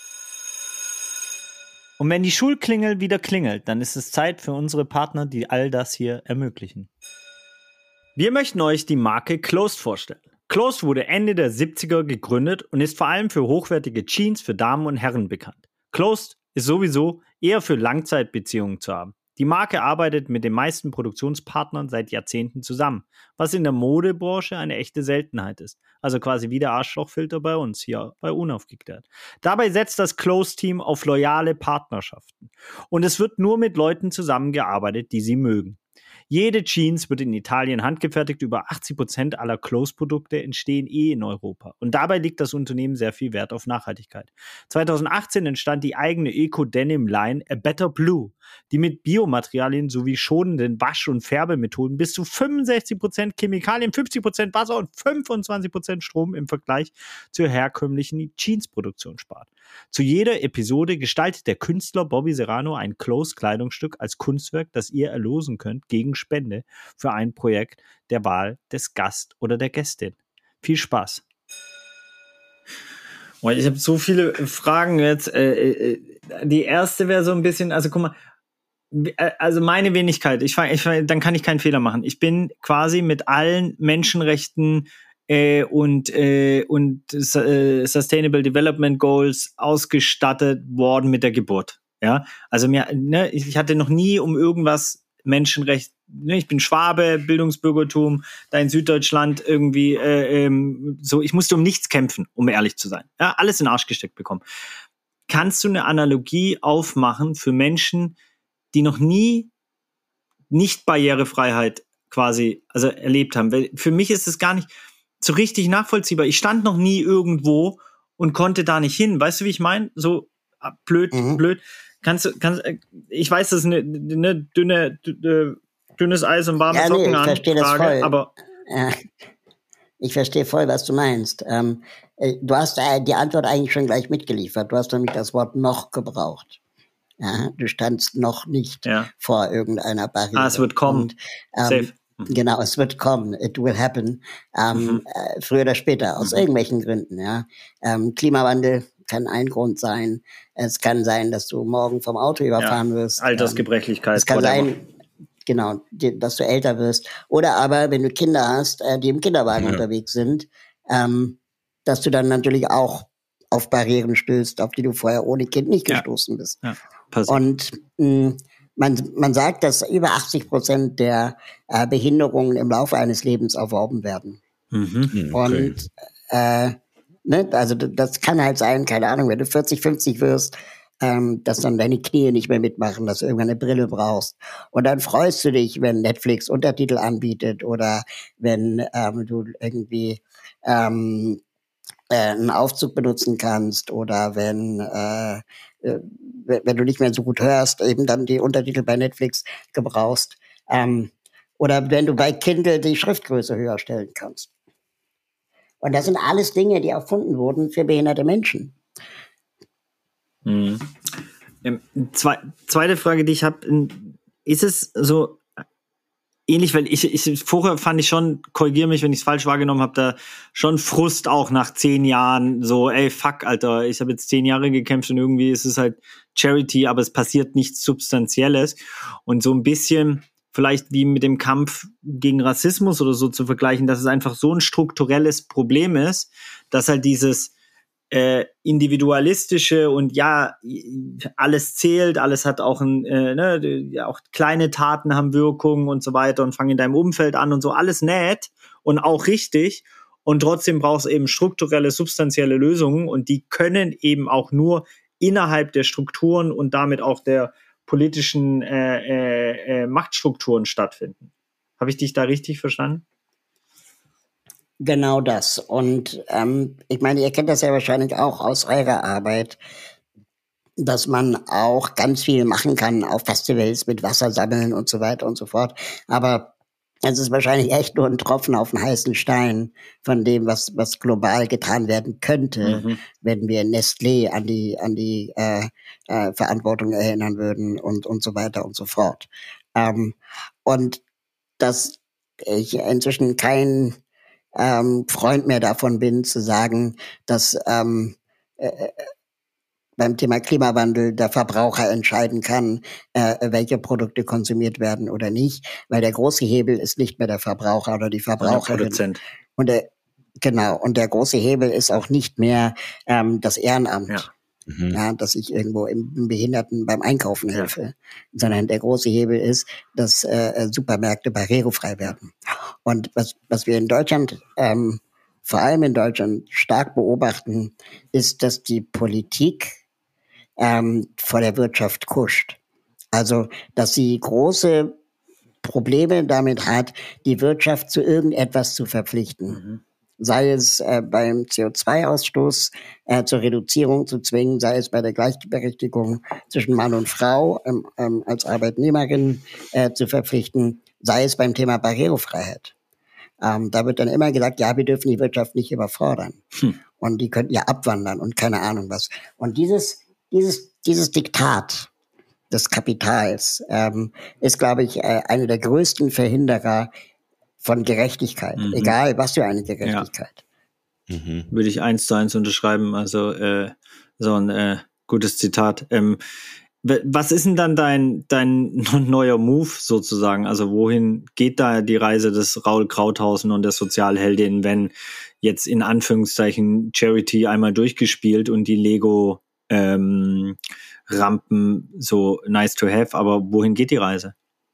Und wenn die Schulklingel wieder klingelt, dann ist es Zeit für unsere Partner, die all das hier ermöglichen. Wir möchten euch die Marke Closed vorstellen. Closed wurde Ende der 70er gegründet und ist vor allem für hochwertige Jeans für Damen und Herren bekannt. Closed ist sowieso eher für Langzeitbeziehungen zu haben. Die Marke arbeitet mit den meisten Produktionspartnern seit Jahrzehnten zusammen, was in der Modebranche eine echte Seltenheit ist. Also quasi wie der Arschlochfilter bei uns hier bei Unaufgeklärt. Dabei setzt das Closed-Team auf loyale Partnerschaften. Und es wird nur mit Leuten zusammengearbeitet, die sie mögen. Jede Jeans wird in Italien handgefertigt. Über 80% aller Closed-Produkte entstehen in Europa. Und dabei legt das Unternehmen sehr viel Wert auf Nachhaltigkeit. 2018 entstand die eigene Eco-Denim-Line A Better Blue, die mit Biomaterialien sowie schonenden Wasch- und Färbemethoden bis zu 65% Chemikalien, 50% Wasser und 25% Strom im Vergleich zur herkömmlichen Jeans-Produktion spart. Zu jeder Episode gestaltet der Künstler Bobby Serrano ein Closed-Kleidungsstück als Kunstwerk, das ihr erlosen könnt gegen Spende für ein Projekt der Wahl des Gast oder der Gästin. Viel Spaß. Oh, ich habe so viele Fragen jetzt. Die erste wäre so ein bisschen, also guck mal, also meine Wenigkeit, dann kann ich keinen Fehler machen. Ich bin quasi mit allen Menschenrechten und Sustainable Development Goals ausgestattet worden mit der Geburt. Ja, also ich hatte noch nie um irgendwas Menschenrecht. Ich bin Schwabe, Bildungsbürgertum, da in Süddeutschland irgendwie so. Ich musste um nichts kämpfen, um ehrlich zu sein. Ja, alles in den Arsch gesteckt bekommen. kannst du eine Analogie aufmachen für Menschen, die noch nie nicht Barrierefreiheit quasi erlebt haben? Weil für mich ist es gar nicht so richtig nachvollziehbar. Ich stand noch nie irgendwo und konnte da nicht hin. Weißt du, wie ich meine? So blöd. Ich weiß, das ist eine dünnes Eis und warme Socken an. Ich verstehe das voll. Aber ich verstehe voll, was du meinst. Du hast die Antwort eigentlich schon gleich mitgeliefert. Du hast nämlich das Wort noch gebraucht. Ja, du standst noch nicht vor irgendeiner Barriere. Es wird kommen. Safe. Genau, es wird kommen. It will happen. Früher oder später, aus irgendwelchen Gründen. Ja. Klimawandel kann ein Grund sein. Es kann sein, dass du morgen vom Auto überfahren wirst. Altersgebrechlichkeit. Es kann sein, genau, dass du älter wirst. Oder aber, wenn du Kinder hast, die im Kinderwagen unterwegs sind, dass du dann natürlich auch auf Barrieren stößt, auf die du vorher ohne Kind nicht gestoßen bist. Ja, und man sagt, dass über 80% der Behinderungen im Laufe eines Lebens erworben werden. Und also das kann halt sein, keine Ahnung, wenn du 40, 50 wirst, dass dann deine Knie nicht mehr mitmachen, dass du irgendwann eine Brille brauchst. Und dann freust du dich, wenn Netflix Untertitel anbietet oder wenn du irgendwie einen Aufzug benutzen kannst oder wenn du nicht mehr so gut hörst, eben dann die Untertitel bei Netflix gebrauchst. Oder wenn du bei Kindle die Schriftgröße höher stellen kannst. Und das sind alles Dinge, die erfunden wurden für behinderte Menschen. Zweite Frage, die ich habe, ist es so ähnlich, weil ich vorher fand ich schon, korrigiere mich, wenn ich es falsch wahrgenommen habe, da schon Frust auch nach 10 Jahren, so, ey, fuck, Alter, ich habe jetzt 10 Jahre gekämpft und irgendwie ist es halt Charity, aber es passiert nichts Substanzielles. Und so ein bisschen vielleicht wie mit dem Kampf gegen Rassismus oder so zu vergleichen, dass es einfach so ein strukturelles Problem ist, dass halt dieses individualistische und ja, alles zählt, alles hat auch auch kleine Taten haben Wirkungen und so weiter und fangen in deinem Umfeld an und so, alles nett und auch richtig und trotzdem brauchst du eben strukturelle, substanzielle Lösungen und die können eben auch nur innerhalb der Strukturen und damit auch der politischen Machtstrukturen stattfinden. Habe ich dich da richtig verstanden? Genau das. Und ich meine, ihr kennt das ja wahrscheinlich auch aus eurer Arbeit, dass man auch ganz viel machen kann auf Festivals mit Wasser sammeln und so weiter und so fort. Aber es ist wahrscheinlich echt nur ein Tropfen auf den heißen Stein von dem, was global getan werden könnte, wenn wir Nestlé an die Verantwortung erinnern würden und so weiter und so fort. Und dass ich inzwischen kein Freund mehr davon bin, zu sagen, dass beim Thema Klimawandel der Verbraucher entscheiden kann, welche Produkte konsumiert werden oder nicht, weil der große Hebel ist nicht mehr der Verbraucher oder die Verbraucherin. Und der große Hebel ist auch nicht mehr das Ehrenamt. Ja. Ja, dass ich irgendwo im Behinderten beim Einkaufen helfe, sondern der große Hebel ist, dass Supermärkte barrierefrei werden. Und was wir in Deutschland, vor allem in Deutschland, stark beobachten, ist, dass die Politik vor der Wirtschaft kuscht. Also, dass sie große Probleme damit hat, die Wirtschaft zu irgendetwas zu verpflichten. Sei es beim CO2-Ausstoß zur Reduzierung zu zwingen, sei es bei der Gleichberechtigung zwischen Mann und Frau als Arbeitnehmerin zu verpflichten, sei es beim Thema Barrierefreiheit. Da wird dann immer gesagt, ja, wir dürfen die Wirtschaft nicht überfordern. Und die könnten ja abwandern und keine Ahnung was. Und dieses Diktat des Kapitals ist, glaube ich, einer der größten Verhinderer von Gerechtigkeit, egal was für eine Gerechtigkeit. Ja. Würde ich 1:1 unterschreiben, also so ein gutes Zitat. Was ist denn dann dein neuer Move sozusagen? Also wohin geht da die Reise des Raoul Krauthausen und der Sozialheldin, wenn jetzt in Anführungszeichen Charity einmal durchgespielt und die Lego Rampen so nice to have, aber wohin geht die Reise?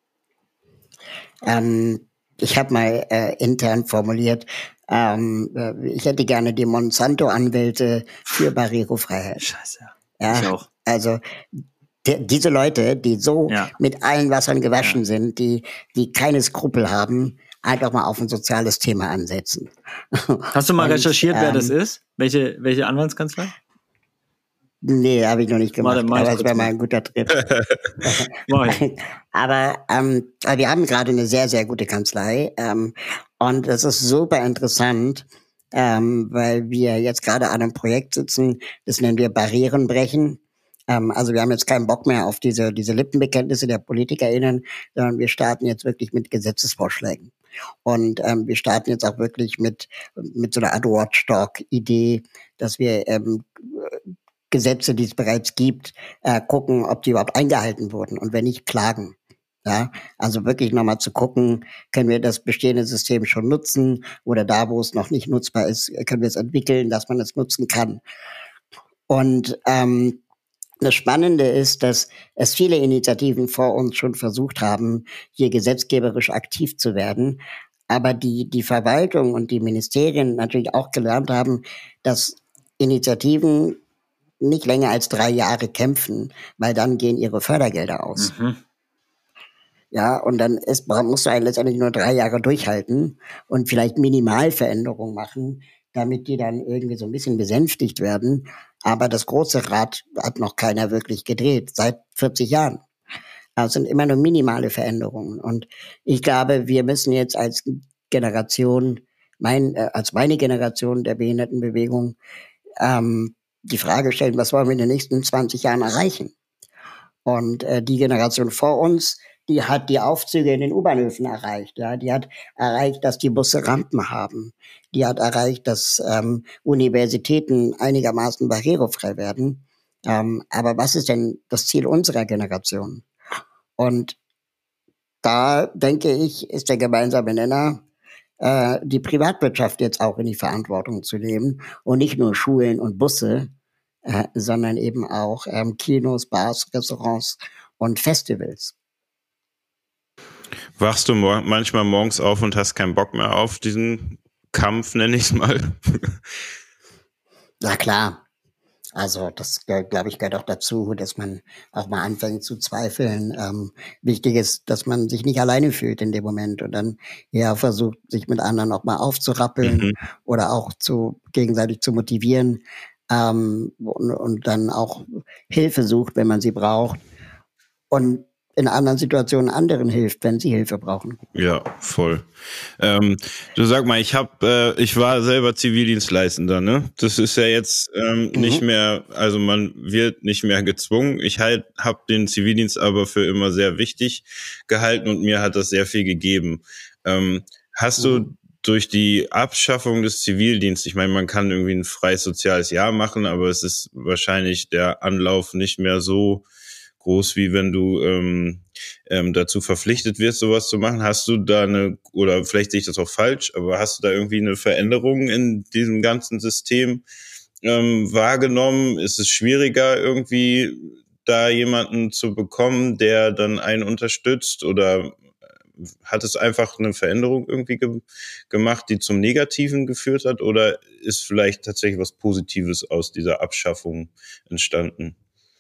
Ich habe mal intern formuliert, ich hätte gerne die Monsanto-Anwälte für Barrierefreiheit. Scheiße. Ja, ich auch. also diese Leute, die so mit allen Wassern gewaschen sind, die keine Skrupel haben, einfach mal auf ein soziales Thema ansetzen. Hast du mal recherchiert, wer das ist? Welche Anwaltskanzlei? Nee, habe ich noch nicht gemacht, aber es wäre mal mal ein guter Trip. Aber wir haben gerade eine sehr, sehr gute Kanzlei und das ist super interessant, weil wir jetzt gerade an einem Projekt sitzen, das nennen wir Barrieren brechen. Also wir haben jetzt keinen Bock mehr auf diese Lippenbekenntnisse der PolitikerInnen, sondern wir starten jetzt wirklich mit Gesetzesvorschlägen. Und wir starten jetzt auch wirklich mit so einer Art Watchdog-Idee, dass wir Gesetze, die es bereits gibt, gucken, ob die überhaupt eingehalten wurden und wenn nicht, klagen. Ja, also wirklich nochmal zu gucken, können wir das bestehende System schon nutzen oder da, wo es noch nicht nutzbar ist, können wir es entwickeln, dass man es nutzen kann. Und das Spannende ist, dass es viele Initiativen vor uns schon versucht haben, hier gesetzgeberisch aktiv zu werden, aber die Verwaltung und die Ministerien natürlich auch gelernt haben, dass Initiativen nicht länger als 3 Jahre kämpfen, weil dann gehen ihre Fördergelder aus. Mhm. Ja, und dann musst du eigentlich letztendlich nur 3 Jahre durchhalten und vielleicht Minimalveränderungen machen, damit die dann irgendwie so ein bisschen besänftigt werden. Aber das große Rad hat noch keiner wirklich gedreht, seit 40 Jahren. Das sind immer nur minimale Veränderungen. Und ich glaube, wir müssen jetzt als Generation, als meine Generation der Behindertenbewegung, die Frage stellen, was wollen wir in den nächsten 20 Jahren erreichen? Und die Generation vor uns, die hat die Aufzüge in den U-Bahnhöfen erreicht. Ja, die hat erreicht, dass die Busse Rampen haben. Die hat erreicht, dass Universitäten einigermaßen barrierefrei werden. Aber was ist denn das Ziel unserer Generation? Und da denke ich, ist der gemeinsame Nenner, die Privatwirtschaft jetzt auch in die Verantwortung zu nehmen und nicht nur Schulen und Busse, sondern eben auch Kinos, Bars, Restaurants und Festivals. Wachst du manchmal morgens auf und hast keinen Bock mehr auf diesen Kampf, nenne ich es mal? Na klar. Also das, glaube ich, gehört auch dazu, dass man auch mal anfängt zu zweifeln. Wichtig ist, dass man sich nicht alleine fühlt in dem Moment und dann eher versucht, sich mit anderen auch mal aufzurappeln oder auch gegenseitig zu motivieren und dann auch Hilfe sucht, wenn man sie braucht. Und in anderen Situationen anderen hilft, wenn sie Hilfe brauchen. Ja, voll. Du sag mal, ich war selber Zivildienstleistender, ne? Das ist ja jetzt nicht mehr, also man wird nicht mehr gezwungen. Ich habe den Zivildienst aber für immer sehr wichtig gehalten und mir hat das sehr viel gegeben. Hast du durch die Abschaffung des Zivildienstes, ich meine, man kann irgendwie ein freies soziales Jahr machen, aber es ist wahrscheinlich der Anlauf nicht mehr so groß, wie wenn du dazu verpflichtet wirst, sowas zu machen. Hast du da oder vielleicht sehe ich das auch falsch, aber hast du da irgendwie eine Veränderung in diesem ganzen System wahrgenommen? Ist es schwieriger, irgendwie da jemanden zu bekommen, der dann einen unterstützt, oder hat es einfach eine Veränderung irgendwie gemacht, die zum Negativen geführt hat, oder ist vielleicht tatsächlich was Positives aus dieser Abschaffung entstanden?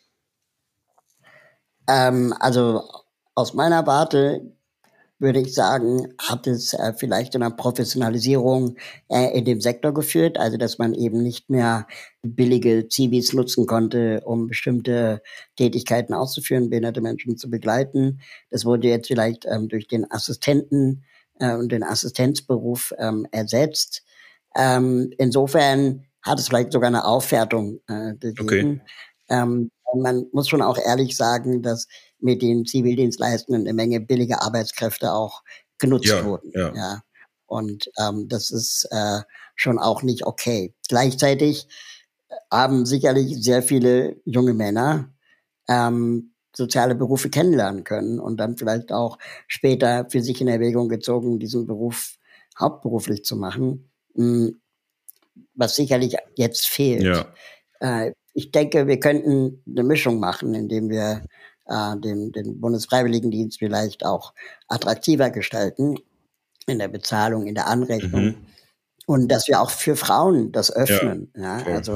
Also aus meiner Warte würde ich sagen, hat es vielleicht zu einer Professionalisierung in dem Sektor geführt, also dass man eben nicht mehr billige Zivis nutzen konnte, um bestimmte Tätigkeiten auszuführen, behinderte Menschen zu begleiten. Das wurde jetzt vielleicht durch den Assistenten und den Assistenzberuf ersetzt. Insofern hat es vielleicht sogar eine Aufwertung gegeben. Okay. Man muss schon auch ehrlich sagen, dass mit den Zivildienstleistenden eine Menge billige Arbeitskräfte auch genutzt wurden. Ja. Und das ist schon auch nicht okay. Gleichzeitig haben sicherlich sehr viele junge Männer soziale Berufe kennenlernen können und dann vielleicht auch später für sich in Erwägung gezogen, diesen Beruf hauptberuflich zu machen, was sicherlich jetzt fehlt. Ja. Ich denke, wir könnten eine Mischung machen, indem wir den Bundesfreiwilligendienst vielleicht auch attraktiver gestalten in der Bezahlung, in der Anrechnung und dass wir auch für Frauen das öffnen. Ja, also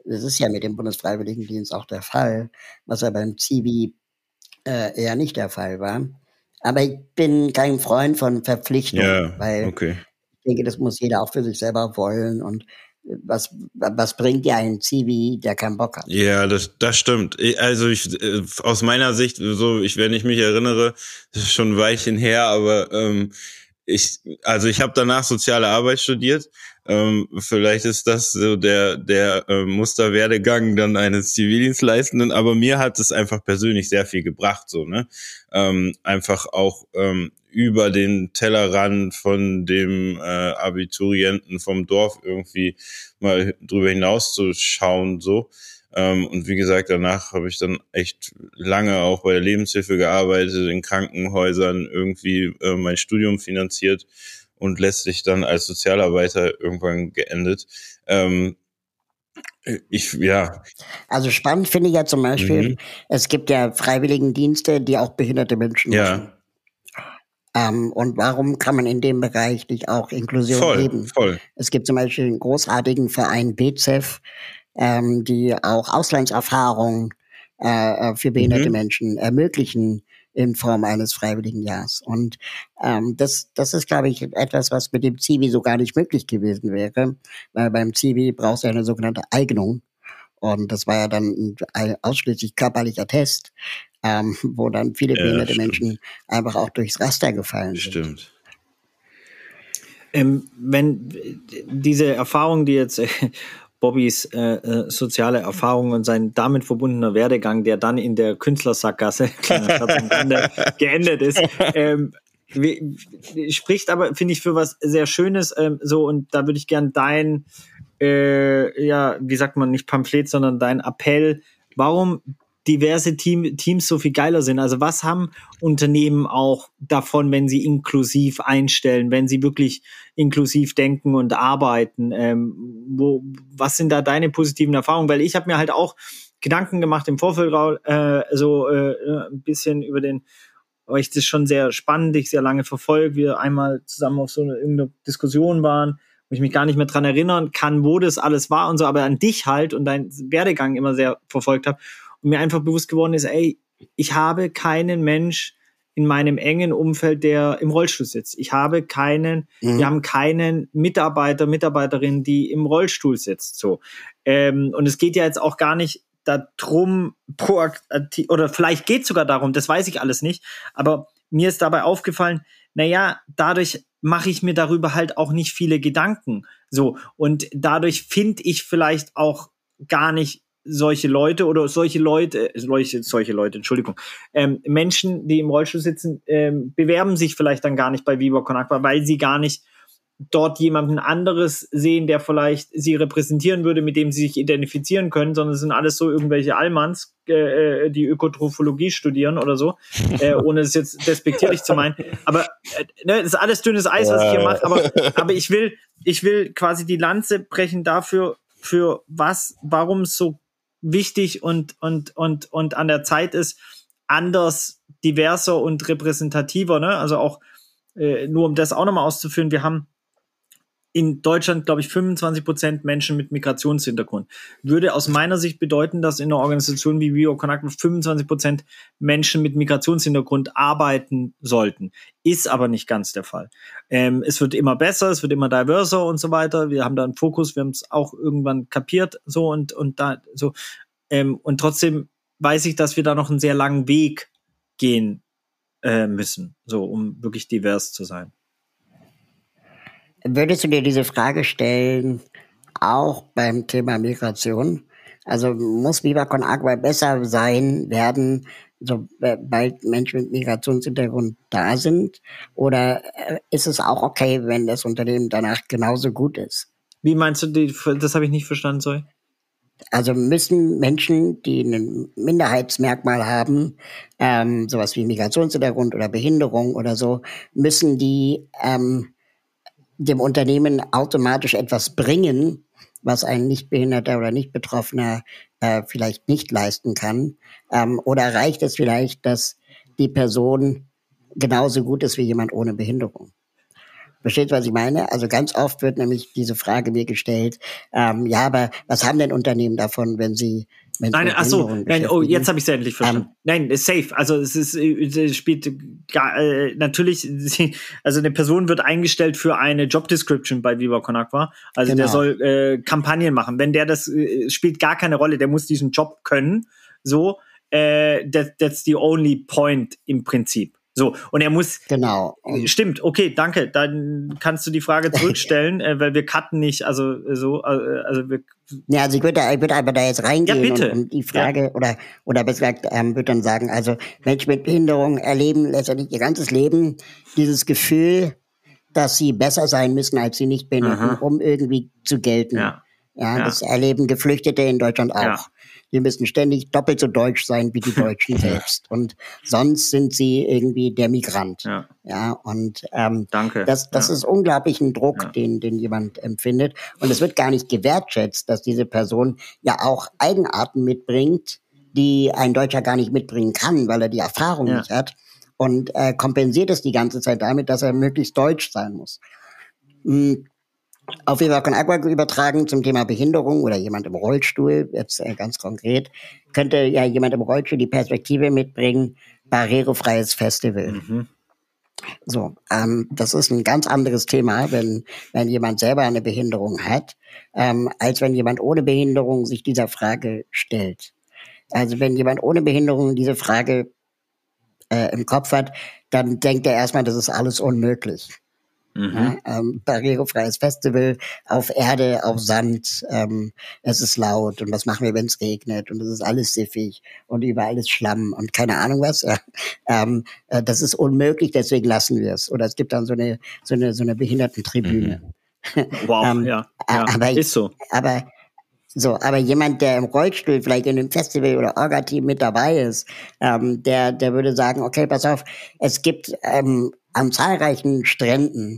Das ist ja mit dem Bundesfreiwilligendienst auch der Fall, was ja beim Zivi eher nicht der Fall war. Aber ich bin kein Freund von Verpflichtungen, weil ich denke, das muss jeder auch für sich selber wollen. Und was bringt dir ein Zivi, der keinen Bock hat? Ja, das stimmt. Also aus meiner Sicht, so wenn ich mich erinnere, das ist schon ein Weilchen her, aber ich habe danach soziale Arbeit studiert. Vielleicht ist das so der Musterwerdegang dann eines Zivildienstleistenden, aber mir hat es einfach persönlich sehr viel gebracht, so, ne? Einfach auch über den Tellerrand von dem Abiturienten vom Dorf irgendwie mal drüber hinaus zu schauen, so. Und wie gesagt, danach habe ich dann echt lange auch bei der Lebenshilfe gearbeitet, in Krankenhäusern irgendwie mein Studium finanziert und letztlich dann als Sozialarbeiter irgendwann geendet. Also spannend finde ich ja zum Beispiel, es gibt ja Freiwilligendienste, die auch behinderte Menschen machen. Und warum kann man in dem Bereich nicht auch Inklusion leben? Voll. Es gibt zum Beispiel einen großartigen Verein BZEF, die auch Auslandserfahrung für behinderte Menschen ermöglichen in Form eines Freiwilligenjahrs. Und das ist, glaube ich, etwas, was mit dem Zivi so gar nicht möglich gewesen wäre, weil beim Zivi brauchst du eine sogenannte Eignung. Und das war ja dann ein ausschließlich körperlicher Test, wo dann viele behinderte Menschen einfach auch durchs Raster gefallen sind. Stimmt. Wenn diese Erfahrung, die jetzt Bobbys soziale Erfahrung und sein damit verbundener Werdegang, der dann in der Künstlersackgasse geendet ist, spricht aber, finde ich, für was sehr Schönes. So, und da würde ich gern dein, wie sagt man, nicht Pamphlet, sondern dein Appell, warum diverse Teams so viel geiler sind. Also was haben Unternehmen auch davon, wenn sie inklusiv einstellen, wenn sie wirklich inklusiv denken und arbeiten? Was sind da deine positiven Erfahrungen? Weil ich habe mir halt auch Gedanken gemacht im Vorfeld, ein bisschen über weil ich das schon sehr spannend, ich sehr lange verfolge, wir einmal zusammen auf so irgendeine Diskussion waren, wo ich mich gar nicht mehr dran erinnern kann, wo das alles war und so, aber an dich halt und deinen Werdegang immer sehr verfolgt habe. Und mir einfach bewusst geworden ist, ich habe keinen Mensch in meinem engen Umfeld, der im Rollstuhl sitzt. Wir haben keinen Mitarbeiter, Mitarbeiterin, die im Rollstuhl sitzt, so. Und es geht ja jetzt auch gar nicht darum, proaktiv, oder vielleicht geht es sogar darum, das weiß ich alles nicht, aber mir ist dabei aufgefallen, dadurch mache ich mir darüber halt auch nicht viele Gedanken, so. Und dadurch finde ich vielleicht auch gar nicht solche Leute, Entschuldigung, Menschen, die im Rollstuhl sitzen, bewerben sich vielleicht dann gar nicht bei Viva Con Agua, weil sie gar nicht dort jemanden anderes sehen, der vielleicht sie repräsentieren würde, mit dem sie sich identifizieren können, sondern es sind alles so irgendwelche Allmanns, die Ökotrophologie studieren oder so, ohne es jetzt despektierlich zu meinen. Aber das ist alles dünnes Eis, was ich hier mache, aber ich will quasi die Lanze brechen dafür, warum es so wichtig und an der Zeit ist, anders, diverser und repräsentativer, ne? Also auch, nur um das auch nochmal auszuführen, wir haben in Deutschland, glaube ich, 25% Menschen mit Migrationshintergrund. Würde aus meiner Sicht bedeuten, dass in einer Organisation wie Viva Con Agua 25% Menschen mit Migrationshintergrund arbeiten sollten. Ist aber nicht ganz der Fall. Es wird immer besser, es wird immer diverser und so weiter. Wir haben da einen Fokus, wir haben es auch irgendwann kapiert, so und da so. Und trotzdem weiß ich, dass wir da noch einen sehr langen Weg gehen müssen, so, um wirklich divers zu sein. Würdest du dir diese Frage stellen, auch beim Thema Migration? Also muss Viva Con Agua besser werden, sobald Menschen mit Migrationshintergrund da sind? Oder ist es auch okay, wenn das Unternehmen danach genauso gut ist? Wie meinst du, das habe ich nicht verstanden, sorry? Also müssen Menschen, die ein Minderheitsmerkmal haben, sowas wie Migrationshintergrund oder Behinderung oder so, müssen die dem Unternehmen automatisch etwas bringen, was ein Nichtbehinderter oder Nicht-Betroffener vielleicht nicht leisten kann? Oder reicht es vielleicht, dass die Person genauso gut ist wie jemand ohne Behinderung? Versteht, was ich meine? Also ganz oft wird nämlich diese Frage mir gestellt, ja, aber was haben denn Unternehmen davon, wenn sie Nein, ach so, nein, oh, jetzt habe ich es ja endlich verstanden. Nein, ist safe. Also es spielt natürlich, also eine Person wird eingestellt für eine Job Description bei Viva Con Agua. Also genau. Der soll Kampagnen machen. Wenn der das spielt gar keine Rolle, der muss diesen Job können. So, that's the only point im Prinzip. So, und er muss. Genau. Stimmt, okay, danke. Dann kannst du die Frage zurückstellen, weil wir cutten nicht, also wir. Ja, also ich würde aber da jetzt reingehen und die Frage, oder besser gesagt, würde dann sagen, also Menschen mit Behinderung erleben letztendlich ihr ganzes Leben dieses Gefühl, dass sie besser sein müssen als sie Nichtbehinderten, um irgendwie zu gelten. Ja, das erleben Geflüchtete in Deutschland auch. Ja. Die müssen ständig doppelt so deutsch sein wie die Deutschen selbst. Und sonst sind sie irgendwie der Migrant. Ja, und danke. Das ist unglaublich ein Druck, den jemand empfindet. Und es wird gar nicht gewertschätzt, dass diese Person ja auch Eigenarten mitbringt, die ein Deutscher gar nicht mitbringen kann, weil er die Erfahrung nicht hat. Und kompensiert es die ganze Zeit damit, dass er möglichst deutsch sein muss. Auf Viva Con Agua übertragen zum Thema Behinderung oder jemand im Rollstuhl, jetzt ganz konkret, könnte ja jemand im Rollstuhl die Perspektive mitbringen, barrierefreies Festival. So, das ist ein ganz anderes Thema, wenn jemand selber eine Behinderung hat, als wenn jemand ohne Behinderung sich dieser Frage stellt. Also wenn jemand ohne Behinderung diese Frage im Kopf hat, dann denkt er erstmal, das ist alles unmöglich. Ja, barrierefreies Festival auf Erde, auf Sand, es ist laut und was machen wir, wenn es regnet und es ist alles siffig und überall ist Schlamm und keine Ahnung was. Das ist unmöglich, deswegen lassen wir es. Oder es gibt dann so eine Behindertentribüne. Wow, aber ist so. Aber jemand, der im Rollstuhl vielleicht in einem Festival oder Orga-Team mit dabei ist, der würde sagen, okay, pass auf, es gibt an zahlreichen Stränden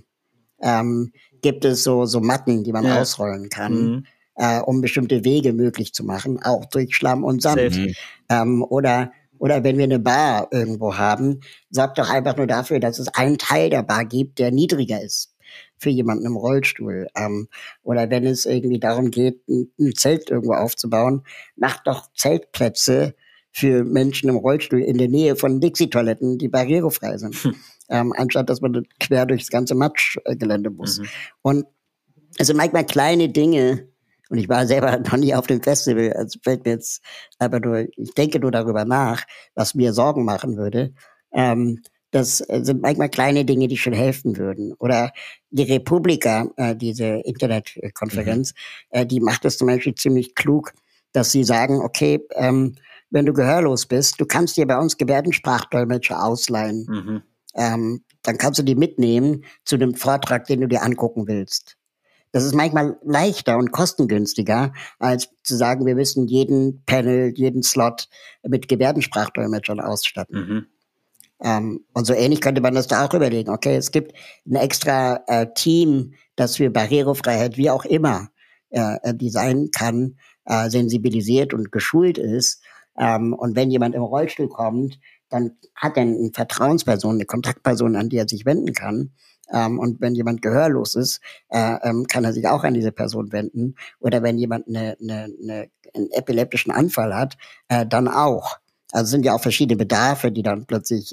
gibt es so Matten, die man ausrollen kann, um bestimmte Wege möglich zu machen, auch durch Schlamm und Sand. Oder wenn wir eine Bar irgendwo haben, sorgt doch einfach nur dafür, dass es einen Teil der Bar gibt, der niedriger ist für jemanden im Rollstuhl. Oder wenn es irgendwie darum geht, ein Zelt irgendwo aufzubauen, macht doch Zeltplätze für Menschen im Rollstuhl in der Nähe von Dixie-Toiletten, die barrierefrei sind. Anstatt dass man quer durchs ganze Matschgelände muss. Und es sind manchmal kleine Dinge, und ich war selber noch nie auf dem Festival, also fällt mir jetzt aber nur, ich denke nur darüber nach, was mir Sorgen machen würde. Das sind manchmal kleine Dinge, die schon helfen würden. Oder die Republika, diese Internetkonferenz, die macht es zum Beispiel ziemlich klug, dass sie sagen, okay, wenn du gehörlos bist, du kannst dir bei uns Gebärdensprachdolmetscher ausleihen. Dann kannst du die mitnehmen zu dem Vortrag, den du dir angucken willst. Das ist manchmal leichter und kostengünstiger, als zu sagen, wir müssen jeden Panel, jeden Slot mit Gebärdensprachdolmetschern ausstatten. Und so ähnlich könnte man das da auch überlegen. Okay, es gibt ein extra Team, das für Barrierefreiheit, wie auch immer, designen kann, sensibilisiert und geschult ist. Und wenn jemand im Rollstuhl kommt, dann hat er eine Vertrauensperson, eine Kontaktperson, an die er sich wenden kann. Und wenn jemand gehörlos ist, kann er sich auch an diese Person wenden. Oder wenn jemand einen epileptischen Anfall hat, dann auch. Also es sind ja auch verschiedene Bedarfe, die dann plötzlich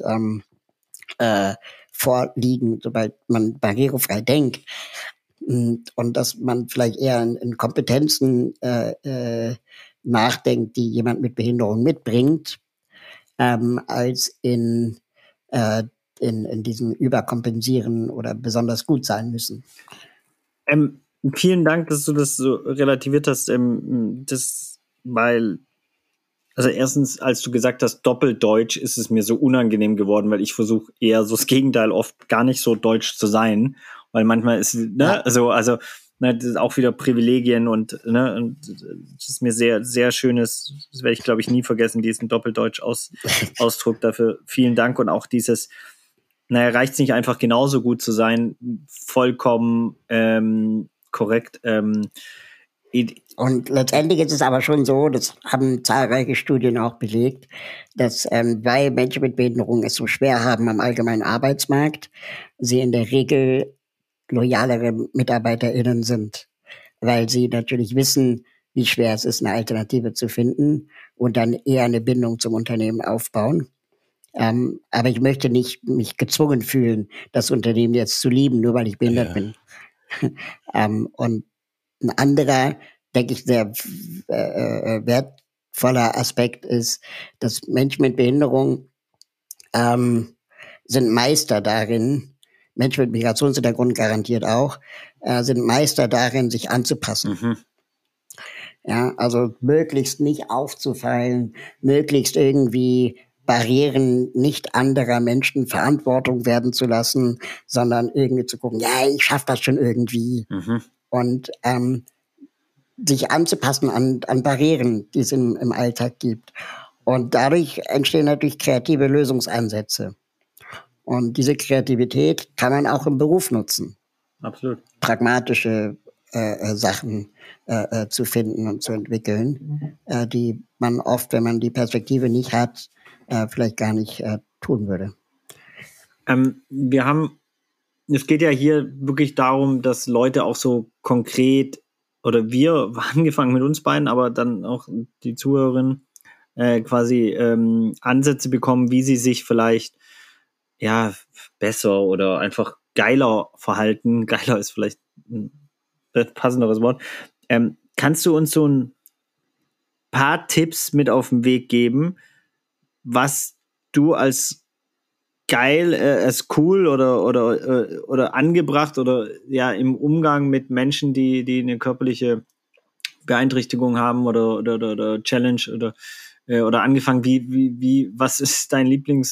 vorliegen, sobald man barrierefrei denkt. Und dass man vielleicht eher in Kompetenzen nachdenkt, die jemand mit Behinderung mitbringt, als in diesem Überkompensieren oder besonders gut sein müssen. Vielen Dank, dass du das so relativiert hast. Weil, also erstens, als du gesagt hast, Doppeldeutsch, ist es mir so unangenehm geworden, weil ich versuche eher so das Gegenteil, oft gar nicht so deutsch zu sein. Weil manchmal ist, also das ist auch wieder Privilegien und das ist mir sehr, sehr schönes, das werde ich, glaube ich, nie vergessen, diesen Doppeldeutsch-Ausdruck dafür. Vielen Dank und auch dieses, reicht es nicht einfach genauso gut zu sein, vollkommen korrekt. Und letztendlich ist es aber schon so, das haben zahlreiche Studien auch belegt, dass weil Menschen mit Behinderung es so schwer haben am allgemeinen Arbeitsmarkt, sie in der Regel loyalere MitarbeiterInnen sind, weil sie natürlich wissen, wie schwer es ist, eine Alternative zu finden und dann eher eine Bindung zum Unternehmen aufbauen. Aber ich möchte nicht mich gezwungen fühlen, das Unternehmen jetzt zu lieben, nur weil ich behindert bin. Und ein anderer, denke ich, sehr wertvoller Aspekt ist, dass Menschen mit Behinderung sind Meister darin, Menschen mit Migrationshintergrund garantiert auch, sind Meister darin, sich anzupassen. Mhm. Ja, also möglichst nicht aufzufallen, möglichst irgendwie Barrieren nicht anderer Menschen Verantwortung werden zu lassen, sondern irgendwie zu gucken, ja, ich schaffe das schon irgendwie. Mhm. Und sich anzupassen an Barrieren, die es im Alltag gibt. Und dadurch entstehen natürlich kreative Lösungsansätze. Und diese Kreativität kann man auch im Beruf nutzen. Absolut. Pragmatische Sachen zu finden und zu entwickeln, die man oft, wenn man die Perspektive nicht hat, vielleicht gar nicht tun würde. Es geht ja hier wirklich darum, dass Leute auch so konkret, oder wir angefangen mit uns beiden, aber dann auch die Zuhörerinnen quasi Ansätze bekommen, wie sie sich vielleicht besser oder einfach geiler verhalten. Geiler ist vielleicht ein passenderes Wort. Kannst du uns so ein paar Tipps mit auf den Weg geben, was du als geil, als cool oder angebracht oder im Umgang mit Menschen, die eine körperliche Beeinträchtigung haben oder Challenge oder angefangen, was ist dein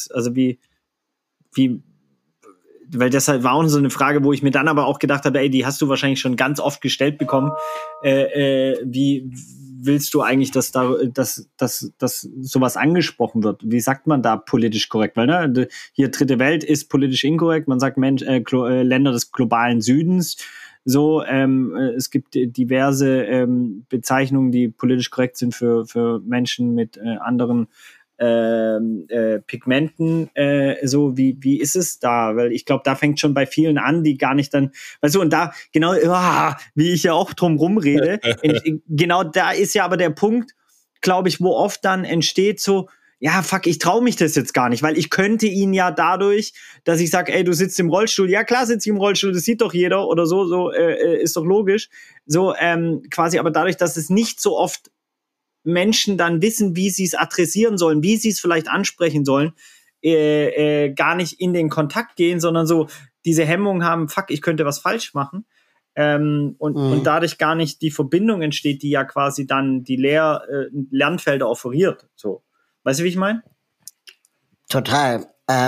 weil das halt war auch so eine Frage, wo ich mir dann aber auch gedacht habe, die hast du wahrscheinlich schon ganz oft gestellt bekommen. Wie willst du eigentlich, dass sowas angesprochen wird? Wie sagt man da politisch korrekt? Weil hier Dritte Welt ist politisch inkorrekt. Man sagt Länder des globalen Südens. So, es gibt diverse Bezeichnungen, die politisch korrekt sind für Menschen mit anderen Pigmenten, so wie ist es da? Weil ich glaube, da fängt schon bei vielen an, die gar nicht dann, weißt du, und da, genau, wie ich ja auch drum rumrede, genau da ist ja aber der Punkt, glaube ich, wo oft dann entsteht so, ich traue mich das jetzt gar nicht, weil ich könnte ihn ja dadurch, dass ich sage, du sitzt im Rollstuhl, ja klar sitze ich im Rollstuhl, das sieht doch jeder oder so ist doch logisch, so quasi, aber dadurch, dass es nicht so oft Menschen dann wissen, wie sie es adressieren sollen, wie sie es vielleicht ansprechen sollen, gar nicht in den Kontakt gehen, sondern so diese Hemmung haben, ich könnte was falsch machen. Und dadurch gar nicht die Verbindung entsteht, die ja quasi dann die Lernfelder offeriert. So. Weißt du, wie ich meine? Total.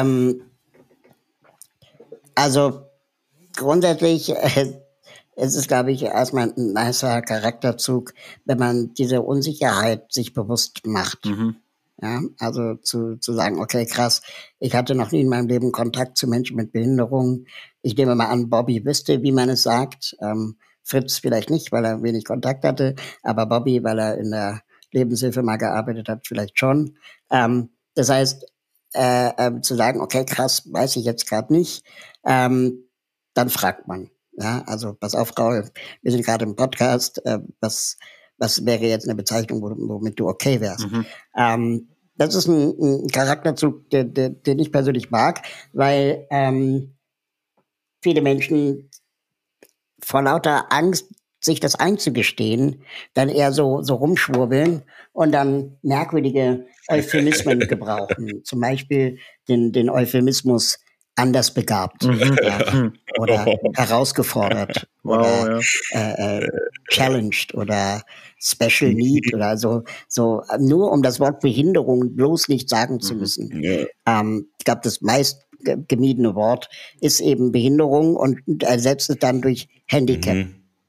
Also grundsätzlich es ist, glaube ich, erstmal ein nicer Charakterzug, wenn man diese Unsicherheit sich bewusst macht. Mhm. Ja, also zu sagen, okay, krass, ich hatte noch nie in meinem Leben Kontakt zu Menschen mit Behinderung. Ich nehme mal an, Bobby wüsste, wie man es sagt. Fritz vielleicht nicht, weil er wenig Kontakt hatte, aber Bobby, weil er in der Lebenshilfe mal gearbeitet hat, vielleicht schon. Das heißt, zu sagen, okay, krass, weiß ich jetzt gerade nicht, dann fragt man. Ja, also pass auf, Raul, wir sind gerade im Podcast, was wäre jetzt eine Bezeichnung, womit du okay wärst? Mhm. Das ist ein Charakterzug, den ich persönlich mag, weil viele Menschen vor lauter Angst, sich das einzugestehen, dann eher so rumschwurbeln und dann merkwürdige Euphemismen gebrauchen. Zum Beispiel den Euphemismus anders begabt oder herausgefordert oder challenged oder special need oder so nur um das Wort Behinderung bloß nicht sagen zu müssen. Ich glaube, das meist gemiedene Wort ist eben Behinderung und ersetzt es dann durch Handicap.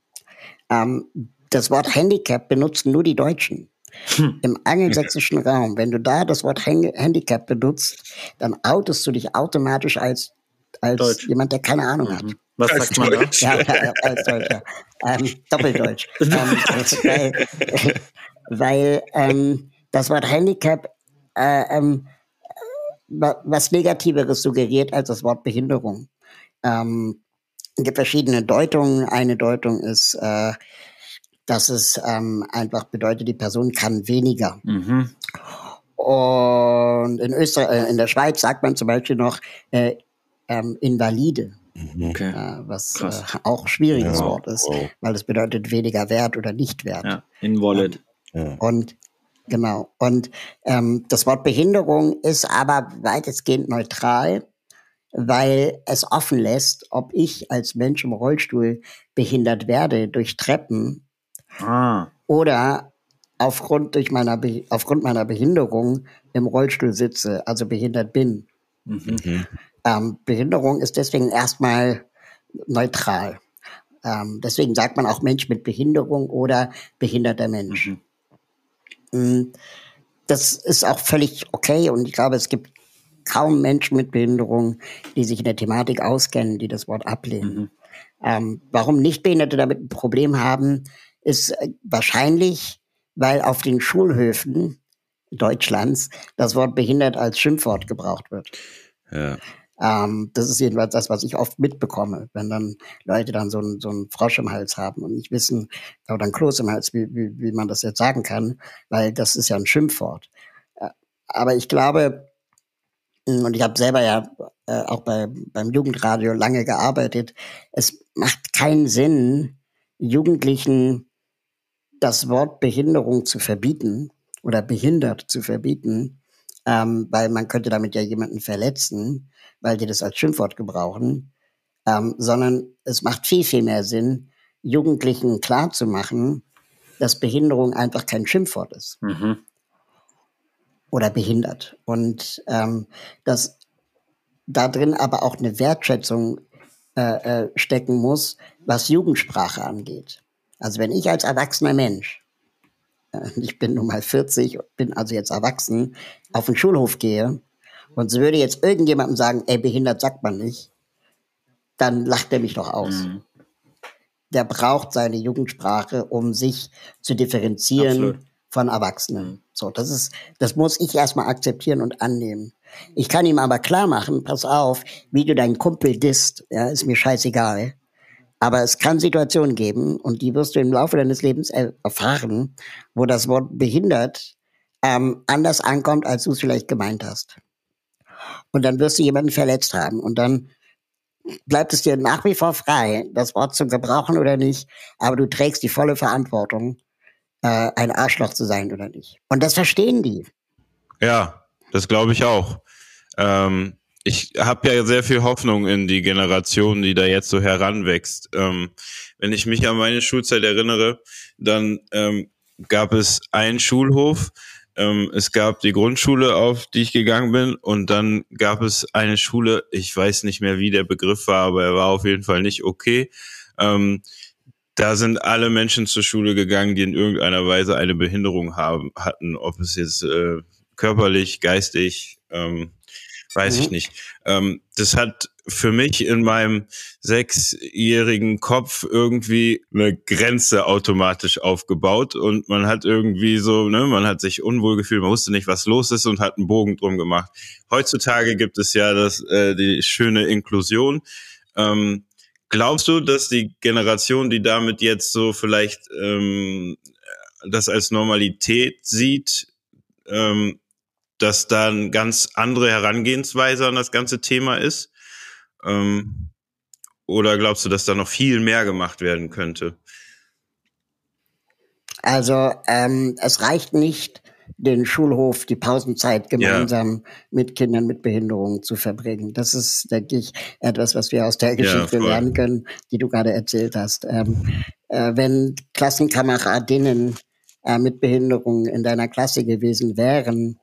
Das Wort Handicap benutzen nur die Deutschen. Im angelsächsischen Raum, wenn du da das Wort Handicap benutzt, dann outest du dich automatisch als jemand, der keine Ahnung hat. Was sagt man da? Ja, als Deutscher. Doppeldeutsch. Weil das Wort Handicap was Negativeres suggeriert als das Wort Behinderung. Es gibt verschiedene Deutungen. Eine Deutung ist, dass es einfach bedeutet, die Person kann weniger. Mhm. Und in Österreich, in der Schweiz sagt man zum Beispiel noch Invalide. Okay. Was auch ein schwieriges Wort ist, weil es bedeutet weniger wert oder nicht wert. Ja, invalid. Und genau. Und das Wort Behinderung ist aber weitestgehend neutral, weil es offen lässt, ob ich als Mensch im Rollstuhl behindert werde durch Treppen oder aufgrund meiner Behinderung im Rollstuhl sitze, also behindert bin. Mhm. Behinderung ist deswegen erstmal neutral. Deswegen sagt man auch Mensch mit Behinderung oder behinderter Mensch. Das ist auch völlig okay und ich glaube, es gibt kaum Menschen mit Behinderung, die sich in der Thematik auskennen, die das Wort ablehnen. Warum Nichtbehinderte damit ein Problem haben, ist wahrscheinlich, weil auf den Schulhöfen Deutschlands das Wort behindert als Schimpfwort gebraucht wird. Ja. Das ist jedenfalls das, was ich oft mitbekomme, wenn dann Leute dann so einen Frosch im Hals haben und nicht wissen, oder ein Kloß im Hals, wie man das jetzt sagen kann, weil das ist ja ein Schimpfwort. Aber ich glaube, und ich habe selber ja auch beim Jugendradio lange gearbeitet, es macht keinen Sinn, Jugendlichen das Wort Behinderung zu verbieten oder behindert zu verbieten, weil man könnte damit ja jemanden verletzen, weil die das als Schimpfwort gebrauchen, sondern es macht viel, viel mehr Sinn, Jugendlichen klarzumachen, dass Behinderung einfach kein Schimpfwort ist. Mhm. Oder behindert. Und dass da drin aber auch eine Wertschätzung stecken muss, was Jugendsprache angeht. Also wenn ich als erwachsener Mensch, ich bin nun mal 40, bin also jetzt erwachsen, auf den Schulhof gehe und so würde jetzt irgendjemandem sagen, ey, behindert sagt man nicht, dann lacht er mich doch aus. Mhm. Der braucht seine Jugendsprache, um sich zu differenzieren von Erwachsenen. So, das muss ich erstmal akzeptieren und annehmen. Ich kann ihm aber klar machen, pass auf, wie du deinen Kumpel disst, ja, ist mir scheißegal. Aber es kann Situationen geben, und die wirst du im Laufe deines Lebens erfahren, wo das Wort behindert anders ankommt, als du es vielleicht gemeint hast. Und dann wirst du jemanden verletzt haben. Und dann bleibt es dir nach wie vor frei, das Wort zu gebrauchen oder nicht. Aber du trägst die volle Verantwortung, ein Arschloch zu sein oder nicht. Und das verstehen die. Ja, das glaube ich auch. Ich habe ja sehr viel Hoffnung in die Generation, die da jetzt so heranwächst. Wenn ich mich an meine Schulzeit erinnere, dann gab es einen Schulhof, es gab die Grundschule, auf die ich gegangen bin, und dann gab es eine Schule, ich weiß nicht mehr, wie der Begriff war, aber er war auf jeden Fall nicht okay. Da sind alle Menschen zur Schule gegangen, die in irgendeiner Weise eine Behinderung hatten, ob es jetzt körperlich, geistig, weiß ich nicht. Das hat für mich in meinem 6-jährigen Kopf irgendwie eine Grenze automatisch aufgebaut, und man hat irgendwie so, man hat sich unwohl gefühlt, man wusste nicht, was los ist, und hat einen Bogen drum gemacht. Heutzutage gibt es ja die schöne Inklusion. Glaubst du, dass die Generation, die damit jetzt so vielleicht das als Normalität sieht, dass da eine ganz andere Herangehensweise an das ganze Thema ist? Oder glaubst du, dass da noch viel mehr gemacht werden könnte? Also es reicht nicht, den Schulhof, die Pausenzeit gemeinsam mit Kindern mit Behinderungen zu verbringen. Das ist, denke ich, etwas, was wir aus der Geschichte lernen können, die du gerade erzählt hast. Wenn Klassenkameradinnen mit Behinderungen in deiner Klasse gewesen wären,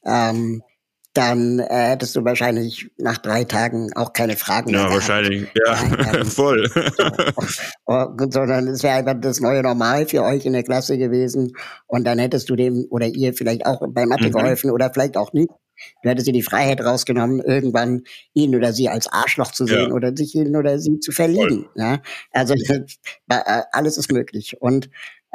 dann hättest du wahrscheinlich nach 3 Tagen auch keine Fragen mehr gehabt. Wahrscheinlich, voll. Sondern es wäre einfach das neue Normal für euch in der Klasse gewesen, und dann hättest du dem oder ihr vielleicht auch bei Mathe geholfen oder vielleicht auch nicht. Du hättest dir die Freiheit rausgenommen, irgendwann ihn oder sie als Arschloch zu sehen oder sich ihn oder sie zu verlieben. Ja? Also alles ist möglich. Und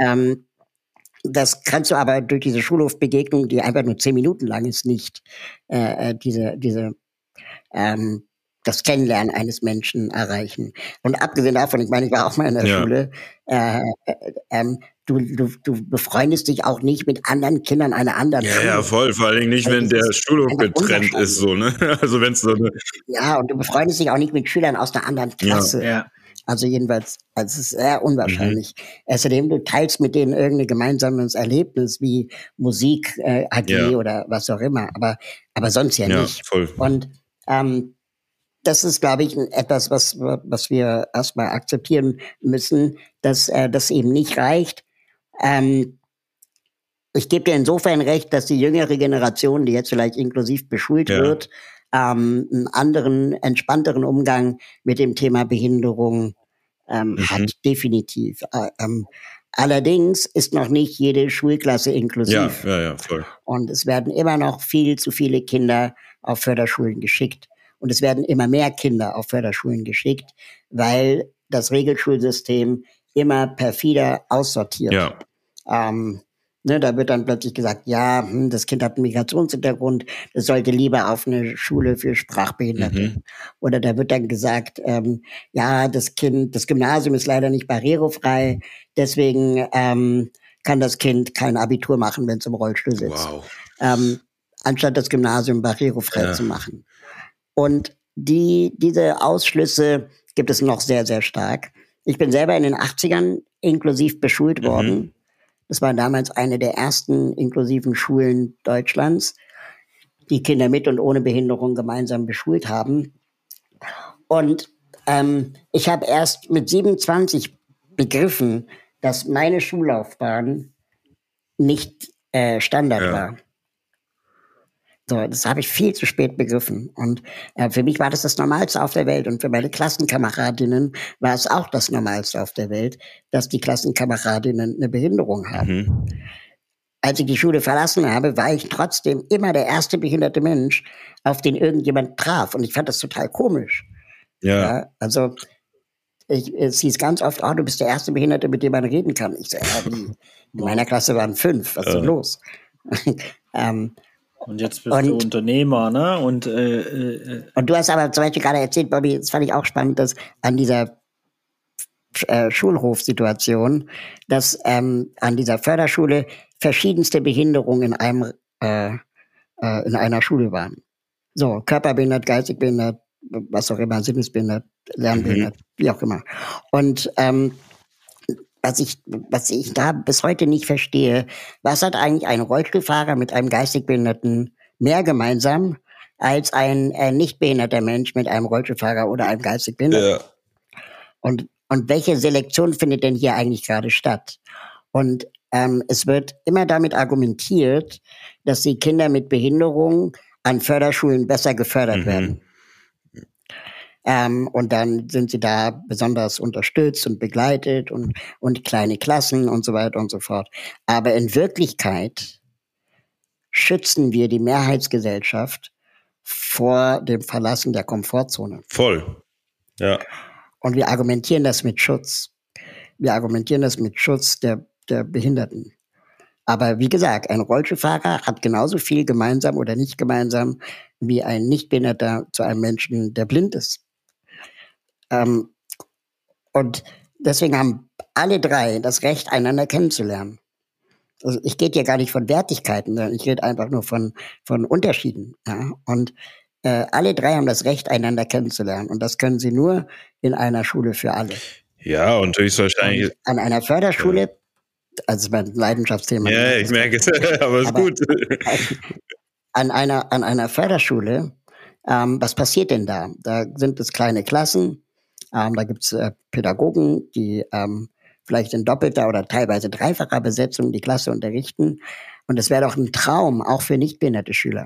das kannst du aber durch diese Schulhofbegegnung, die einfach nur 10 Minuten lang ist, nicht diese das Kennenlernen eines Menschen erreichen. Und abgesehen davon, ich meine, ich war auch mal in der Schule, du befreundest dich auch nicht mit anderen Kindern einer anderen Schule. Ja, voll, vor allen Dingen nicht, wenn der Schulhof getrennt ist, so, ne? Also wenn's so eine. Ja, und du befreundest dich auch nicht mit Schülern aus einer anderen Klasse. Ja. Also jedenfalls, es ist sehr unwahrscheinlich. Außerdem, du teilst mit denen irgendein gemeinsames Erlebnis wie Musik, AG oder was auch immer, aber sonst ja nicht. Voll. Und das ist, glaube ich, etwas, was wir erstmal akzeptieren müssen, dass das eben nicht reicht. Ich gebe dir insofern recht, dass die jüngere Generation, die jetzt vielleicht inklusiv beschult wird, einen anderen, entspannteren Umgang mit dem Thema Behinderung hat, definitiv. Allerdings ist noch nicht jede Schulklasse inklusiv. Ja, voll. Und es werden immer noch viel zu viele Kinder auf Förderschulen geschickt. Und es werden immer mehr Kinder auf Förderschulen geschickt, weil das Regelschulsystem immer perfider aussortiert. Ja. Da wird dann plötzlich gesagt, das Kind hat einen Migrationshintergrund, das sollte lieber auf eine Schule für Sprachbehinderte. Oder da wird dann gesagt, das Gymnasium ist leider nicht barrierefrei, deswegen kann das Kind kein Abitur machen, wenn es im Rollstuhl sitzt. Wow. Anstatt das Gymnasium barrierefrei zu machen. Und diese Ausschlüsse gibt es noch sehr, sehr stark. Ich bin selber in den 80ern inklusiv beschult worden. Das war damals eine der ersten inklusiven Schulen Deutschlands, die Kinder mit und ohne Behinderung gemeinsam beschult haben. Und ich habe erst mit 27 begriffen, dass meine Schullaufbahn nicht Standard war. So, das habe ich viel zu spät begriffen. Und für mich war das Normalste auf der Welt. Und für meine Klassenkameradinnen war es auch das Normalste auf der Welt, dass die Klassenkameradinnen eine Behinderung haben. Als ich die Schule verlassen habe, war ich trotzdem immer der erste behinderte Mensch, auf den irgendjemand traf. Und ich fand das total komisch. Ja, also es hieß ganz oft, du bist der erste Behinderte, mit dem man reden kann. Ich so, in meiner Klasse waren 5. Was ist denn los? Und jetzt bist du Unternehmer, ne? Und du hast aber zum Beispiel gerade erzählt, Bobby, das fand ich auch spannend, dass an dieser Schulhofsituation, dass an dieser Förderschule verschiedenste Behinderungen in einer Schule waren. So, körperbehindert, geistig behindert, was auch immer, sinnesbehindert, lernbehindert, wie auch immer. Und was ich da bis heute nicht verstehe, was hat eigentlich ein Rollstuhlfahrer mit einem geistig Behinderten mehr gemeinsam als ein nicht behinderter Mensch mit einem Rollstuhlfahrer oder einem geistig Behinderten? Und welche Selektion findet denn hier eigentlich gerade statt? Und es wird immer damit argumentiert, dass die Kinder mit Behinderung an Förderschulen besser gefördert werden. Und dann sind sie da besonders unterstützt und begleitet und kleine Klassen und so weiter und so fort. Aber in Wirklichkeit schützen wir die Mehrheitsgesellschaft vor dem Verlassen der Komfortzone. Voll. Ja. Und wir argumentieren das mit Schutz. Wir argumentieren das mit Schutz der Behinderten. Aber wie gesagt, ein Rollstuhlfahrer hat genauso viel gemeinsam oder nicht gemeinsam wie ein Nichtbehinderter zu einem Menschen, der blind ist. Und deswegen haben alle drei das Recht, einander kennenzulernen. Also ich rede ja gar nicht von Wertigkeiten, sondern ich rede einfach nur von Unterschieden. Ja? Und alle drei haben das Recht, einander kennenzulernen. Und das können sie nur in einer Schule für alle. Ja, und höchstwahrscheinlich. Und an einer Förderschule, also mein Leidenschaftsthema. Ja, ich merke es, aber ist gut. An einer Förderschule, was passiert denn da? Da sind es kleine Klassen. Da gibt's Pädagogen, die vielleicht in doppelter oder teilweise dreifacher Besetzung die Klasse unterrichten. Und es wäre doch ein Traum, auch für nichtbehinderte Schüler.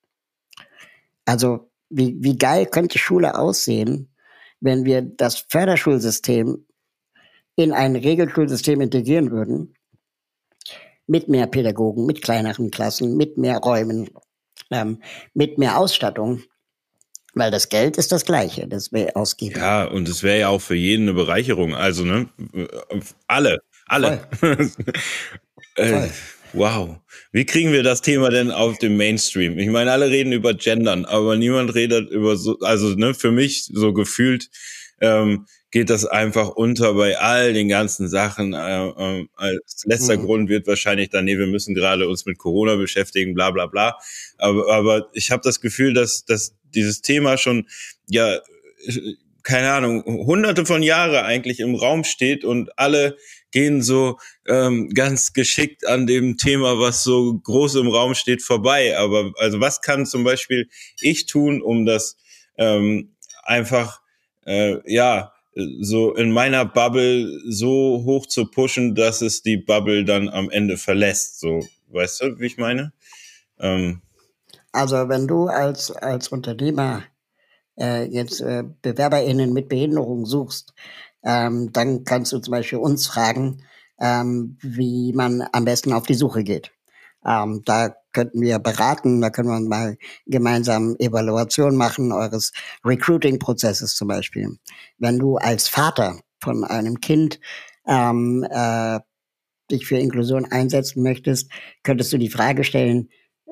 Also wie geil könnte Schule aussehen, wenn wir das Förderschulsystem in ein Regelschulsystem integrieren würden, mit mehr Pädagogen, mit kleineren Klassen, mit mehr Räumen, mit mehr Ausstattung. Weil das Geld ist das Gleiche, das wir ausgeben. Ja, und es wäre ja auch für jeden eine Bereicherung. Also, ne? Alle. Voll. Wow. Wie kriegen wir das Thema denn auf den Mainstream? Ich meine, alle reden über Gendern, aber niemand redet über so, also ne, für mich so gefühlt geht das einfach unter bei all den ganzen Sachen. Als letzter Grund wird wahrscheinlich dann, nee, wir müssen gerade uns mit Corona beschäftigen, bla bla bla. Aber ich habe das Gefühl, dass dieses Thema schon, ja, keine Ahnung, hunderte von Jahren eigentlich im Raum steht und alle gehen so ganz geschickt an dem Thema, was so groß im Raum steht, vorbei. Aber also was kann zum Beispiel ich tun, um das einfach so in meiner Bubble so hoch zu pushen, dass es die Bubble dann am Ende verlässt. So, weißt du, wie ich meine? Also wenn du als Unternehmer jetzt BewerberInnen mit Behinderung suchst, dann kannst du zum Beispiel uns fragen, wie man am besten auf die Suche geht. Da könnten wir beraten, da können wir mal gemeinsam Evaluation machen, eures Recruiting-Prozesses zum Beispiel. Wenn du als Vater von einem Kind dich für Inklusion einsetzen möchtest, könntest du die Frage stellen,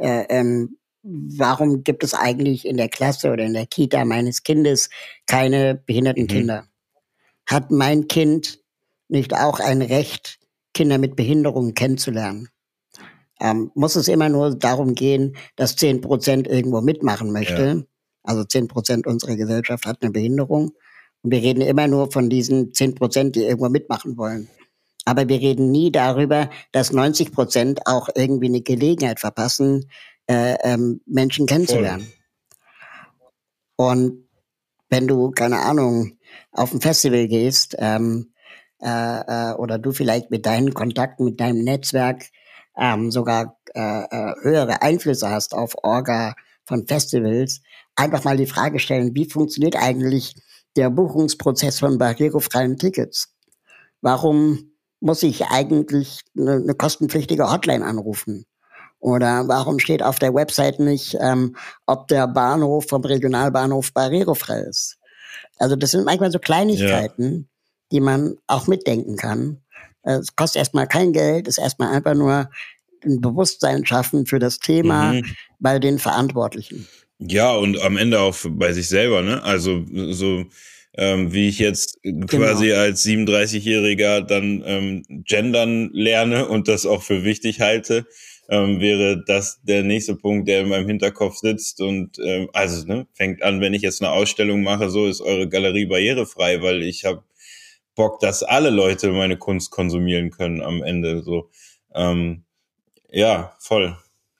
warum gibt es eigentlich in der Klasse oder in der Kita meines Kindes keine behinderten Kinder? Hat mein Kind nicht auch ein Recht, Kinder mit Behinderung kennenzulernen? Muss es immer nur darum gehen, dass 10% irgendwo mitmachen möchte? Ja. Also 10% unserer Gesellschaft hat eine Behinderung. Und wir reden immer nur von diesen 10%, die irgendwo mitmachen wollen. Aber wir reden nie darüber, dass 90% auch irgendwie eine Gelegenheit verpassen, Menschen kennenzulernen. Voll. Und wenn du, keine Ahnung, auf ein Festival gehst, oder du vielleicht mit deinen Kontakten, mit deinem Netzwerk sogar höhere Einflüsse hast auf Orga von Festivals, einfach mal die Frage stellen, wie funktioniert eigentlich der Buchungsprozess von barrierefreien Tickets? Warum muss ich eigentlich eine kostenpflichtige Hotline anrufen? Oder warum steht auf der Website nicht, ob der Bahnhof vom Regionalbahnhof barrierefrei ist? Also das sind manchmal so Kleinigkeiten, die man auch mitdenken kann. Es kostet erstmal kein Geld, ist erstmal einfach nur ein Bewusstsein schaffen für das Thema bei den Verantwortlichen. Ja, und am Ende auch bei sich selber, ne? Also so wie ich jetzt quasi als 37-Jähriger dann gendern lerne und das auch für wichtig halte, wäre das der nächste Punkt, der in meinem Hinterkopf sitzt. Und also fängt an, wenn ich jetzt eine Ausstellung mache, so ist eure Galerie barrierefrei, weil ich habe Bock, dass alle Leute meine Kunst konsumieren können am Ende. So ja, voll.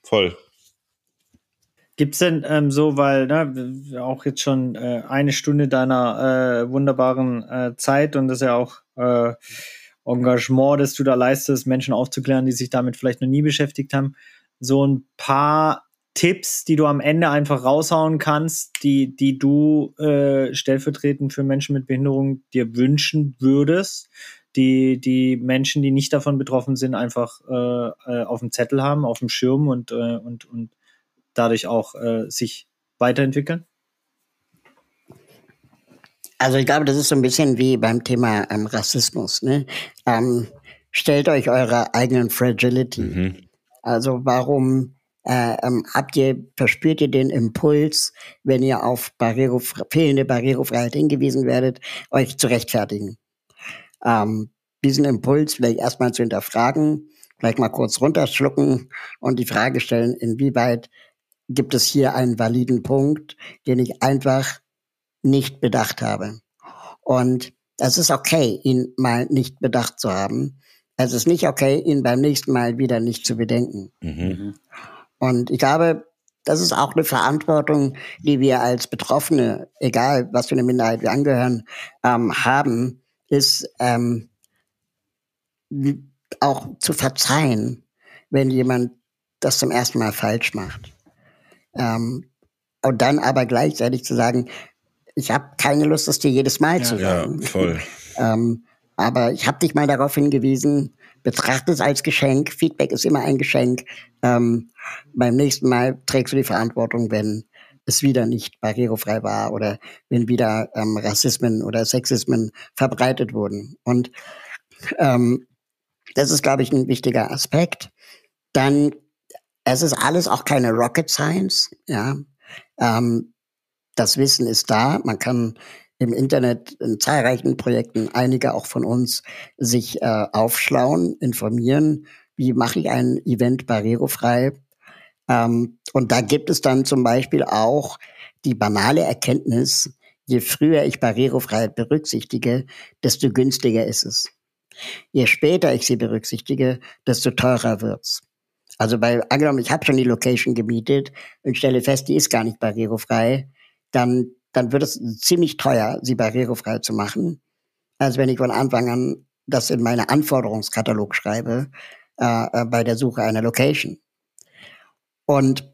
Gibt's denn so, weil auch jetzt schon eine Stunde deiner wunderbaren Zeit und das ist ja auch Engagement, das du da leistest, Menschen aufzuklären, die sich damit vielleicht noch nie beschäftigt haben, so ein paar Tipps, die du am Ende einfach raushauen kannst, die du stellvertretend für Menschen mit Behinderung dir wünschen würdest, die Menschen, die nicht davon betroffen sind, einfach auf dem Zettel haben, auf dem Schirm und dadurch auch sich weiterentwickeln? Also ich glaube, das ist so ein bisschen wie beim Thema Rassismus. Ne? Stellt euch eure eigenen Fragility. Also warum verspürt ihr den Impuls, wenn ihr auf fehlende Barrierefreiheit hingewiesen werdet, euch zu rechtfertigen? Diesen Impuls vielleicht erstmal zu hinterfragen, vielleicht mal kurz runterschlucken und die Frage stellen, inwieweit gibt es hier einen validen Punkt, den ich einfach nicht bedacht habe. Und es ist okay, ihn mal nicht bedacht zu haben. Es ist nicht okay, ihn beim nächsten Mal wieder nicht zu bedenken. Und ich glaube, das ist auch eine Verantwortung, die wir als Betroffene, egal was für eine Minderheit wir angehören, haben, ist auch zu verzeihen, wenn jemand das zum ersten Mal falsch macht. Und dann aber gleichzeitig zu sagen, ich habe keine Lust, das dir jedes Mal zu sagen. Ja, voll. Aber ich habe dich mal darauf hingewiesen, betrachte es als Geschenk. Feedback ist immer ein Geschenk. Beim nächsten Mal trägst du die Verantwortung, wenn es wieder nicht barrierefrei war oder wenn wieder Rassismen oder Sexismen verbreitet wurden. Und das ist, glaube ich, ein wichtiger Aspekt. dann, es ist alles auch keine Rocket Science, ja. Das Wissen ist da. Man kann im Internet in zahlreichen Projekten, einige auch von uns, sich aufschlauen, informieren. Wie mache ich ein Event barrierefrei? Und da gibt es dann zum Beispiel auch die banale Erkenntnis, je früher ich Barrierefreiheit berücksichtige, desto günstiger ist es. Je später ich sie berücksichtige, desto teurer wird's. Also angenommen, ich habe schon die Location gemietet und stelle fest, die ist gar nicht barrierefrei, dann wird es ziemlich teuer, sie barrierefrei zu machen, als wenn ich von Anfang an das in meine Anforderungskatalog schreibe, bei der Suche einer Location. Und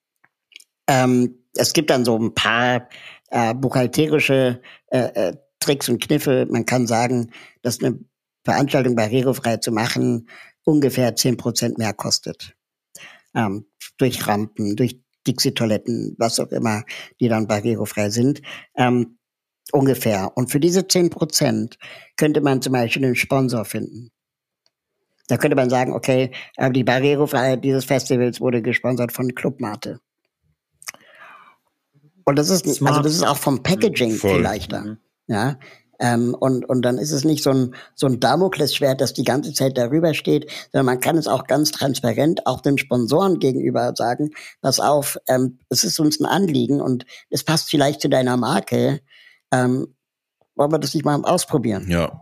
es gibt dann so ein paar buchhalterische Tricks und Kniffe. Man kann sagen, dass eine Veranstaltung barrierefrei zu machen ungefähr 10% mehr kostet. Durch Rampen, durch Dixie-Toiletten, was auch immer, die dann barrierefrei sind. Ungefähr. Und für diese 10% könnte man zum Beispiel einen Sponsor finden. Da könnte man sagen, okay, die Barrierefreiheit dieses Festivals wurde gesponsert von Club Mate. Und das ist nicht, also das ist auch vom Packaging viel leichter. Ja. Und dann ist es nicht so ein Damoklesschwert, das die ganze Zeit darüber steht, sondern man kann es auch ganz transparent auch den Sponsoren gegenüber sagen, pass auf, es ist uns ein Anliegen und es passt vielleicht zu deiner Marke, wollen wir das nicht mal ausprobieren? Ja.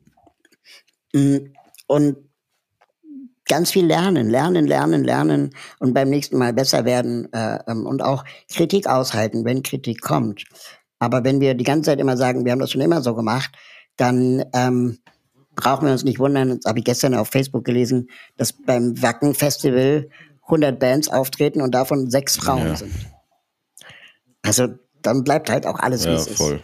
Und ganz viel lernen und beim nächsten Mal besser werden und auch Kritik aushalten, wenn Kritik kommt. Aber wenn wir die ganze Zeit immer sagen, wir haben das schon immer so gemacht, dann brauchen wir uns nicht wundern. Das habe ich gestern auf Facebook gelesen, dass beim Wacken-Festival 100 Bands auftreten und davon 6 Frauen sind. Also dann bleibt halt auch alles, wie es ist.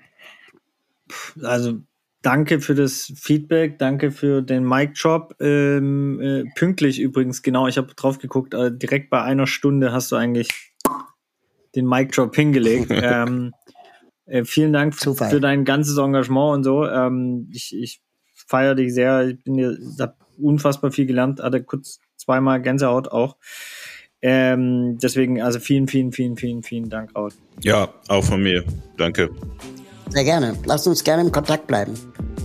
Also danke für das Feedback, danke für den Mic-Drop. Pünktlich übrigens, genau, ich habe drauf geguckt, direkt bei 1 Stunde hast du eigentlich den Mic-Drop hingelegt. Vielen Dank für dein ganzes Engagement und so. Ich feiere dich sehr. Ich habe unfassbar viel gelernt, hatte kurz 2-mal Gänsehaut auch. Deswegen, also vielen Dank, Raut. Ja, auch von mir. Danke. Sehr gerne. Lasst uns gerne im Kontakt bleiben.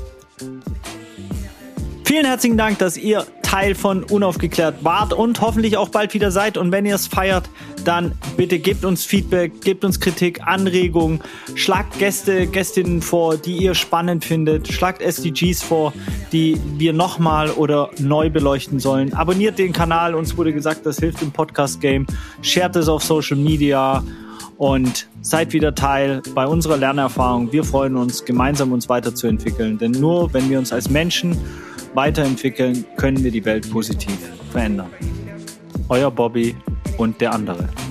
Vielen herzlichen Dank, dass ihr Teil von Unaufgeklärt wart und hoffentlich auch bald wieder seid. Und wenn ihr es feiert, dann bitte gebt uns Feedback, gebt uns Kritik, Anregungen, schlagt Gäste, Gästinnen vor, die ihr spannend findet, schlagt SDGs vor, die wir nochmal oder neu beleuchten sollen. Abonniert den Kanal, uns wurde gesagt, das hilft im Podcast-Game. Shared es auf Social Media und seid wieder Teil bei unserer Lernerfahrung. Wir freuen uns, gemeinsam uns weiterzuentwickeln, denn nur wenn wir uns als Menschen weiterentwickeln, können wir die Welt positiv verändern. Euer Bobby und der andere.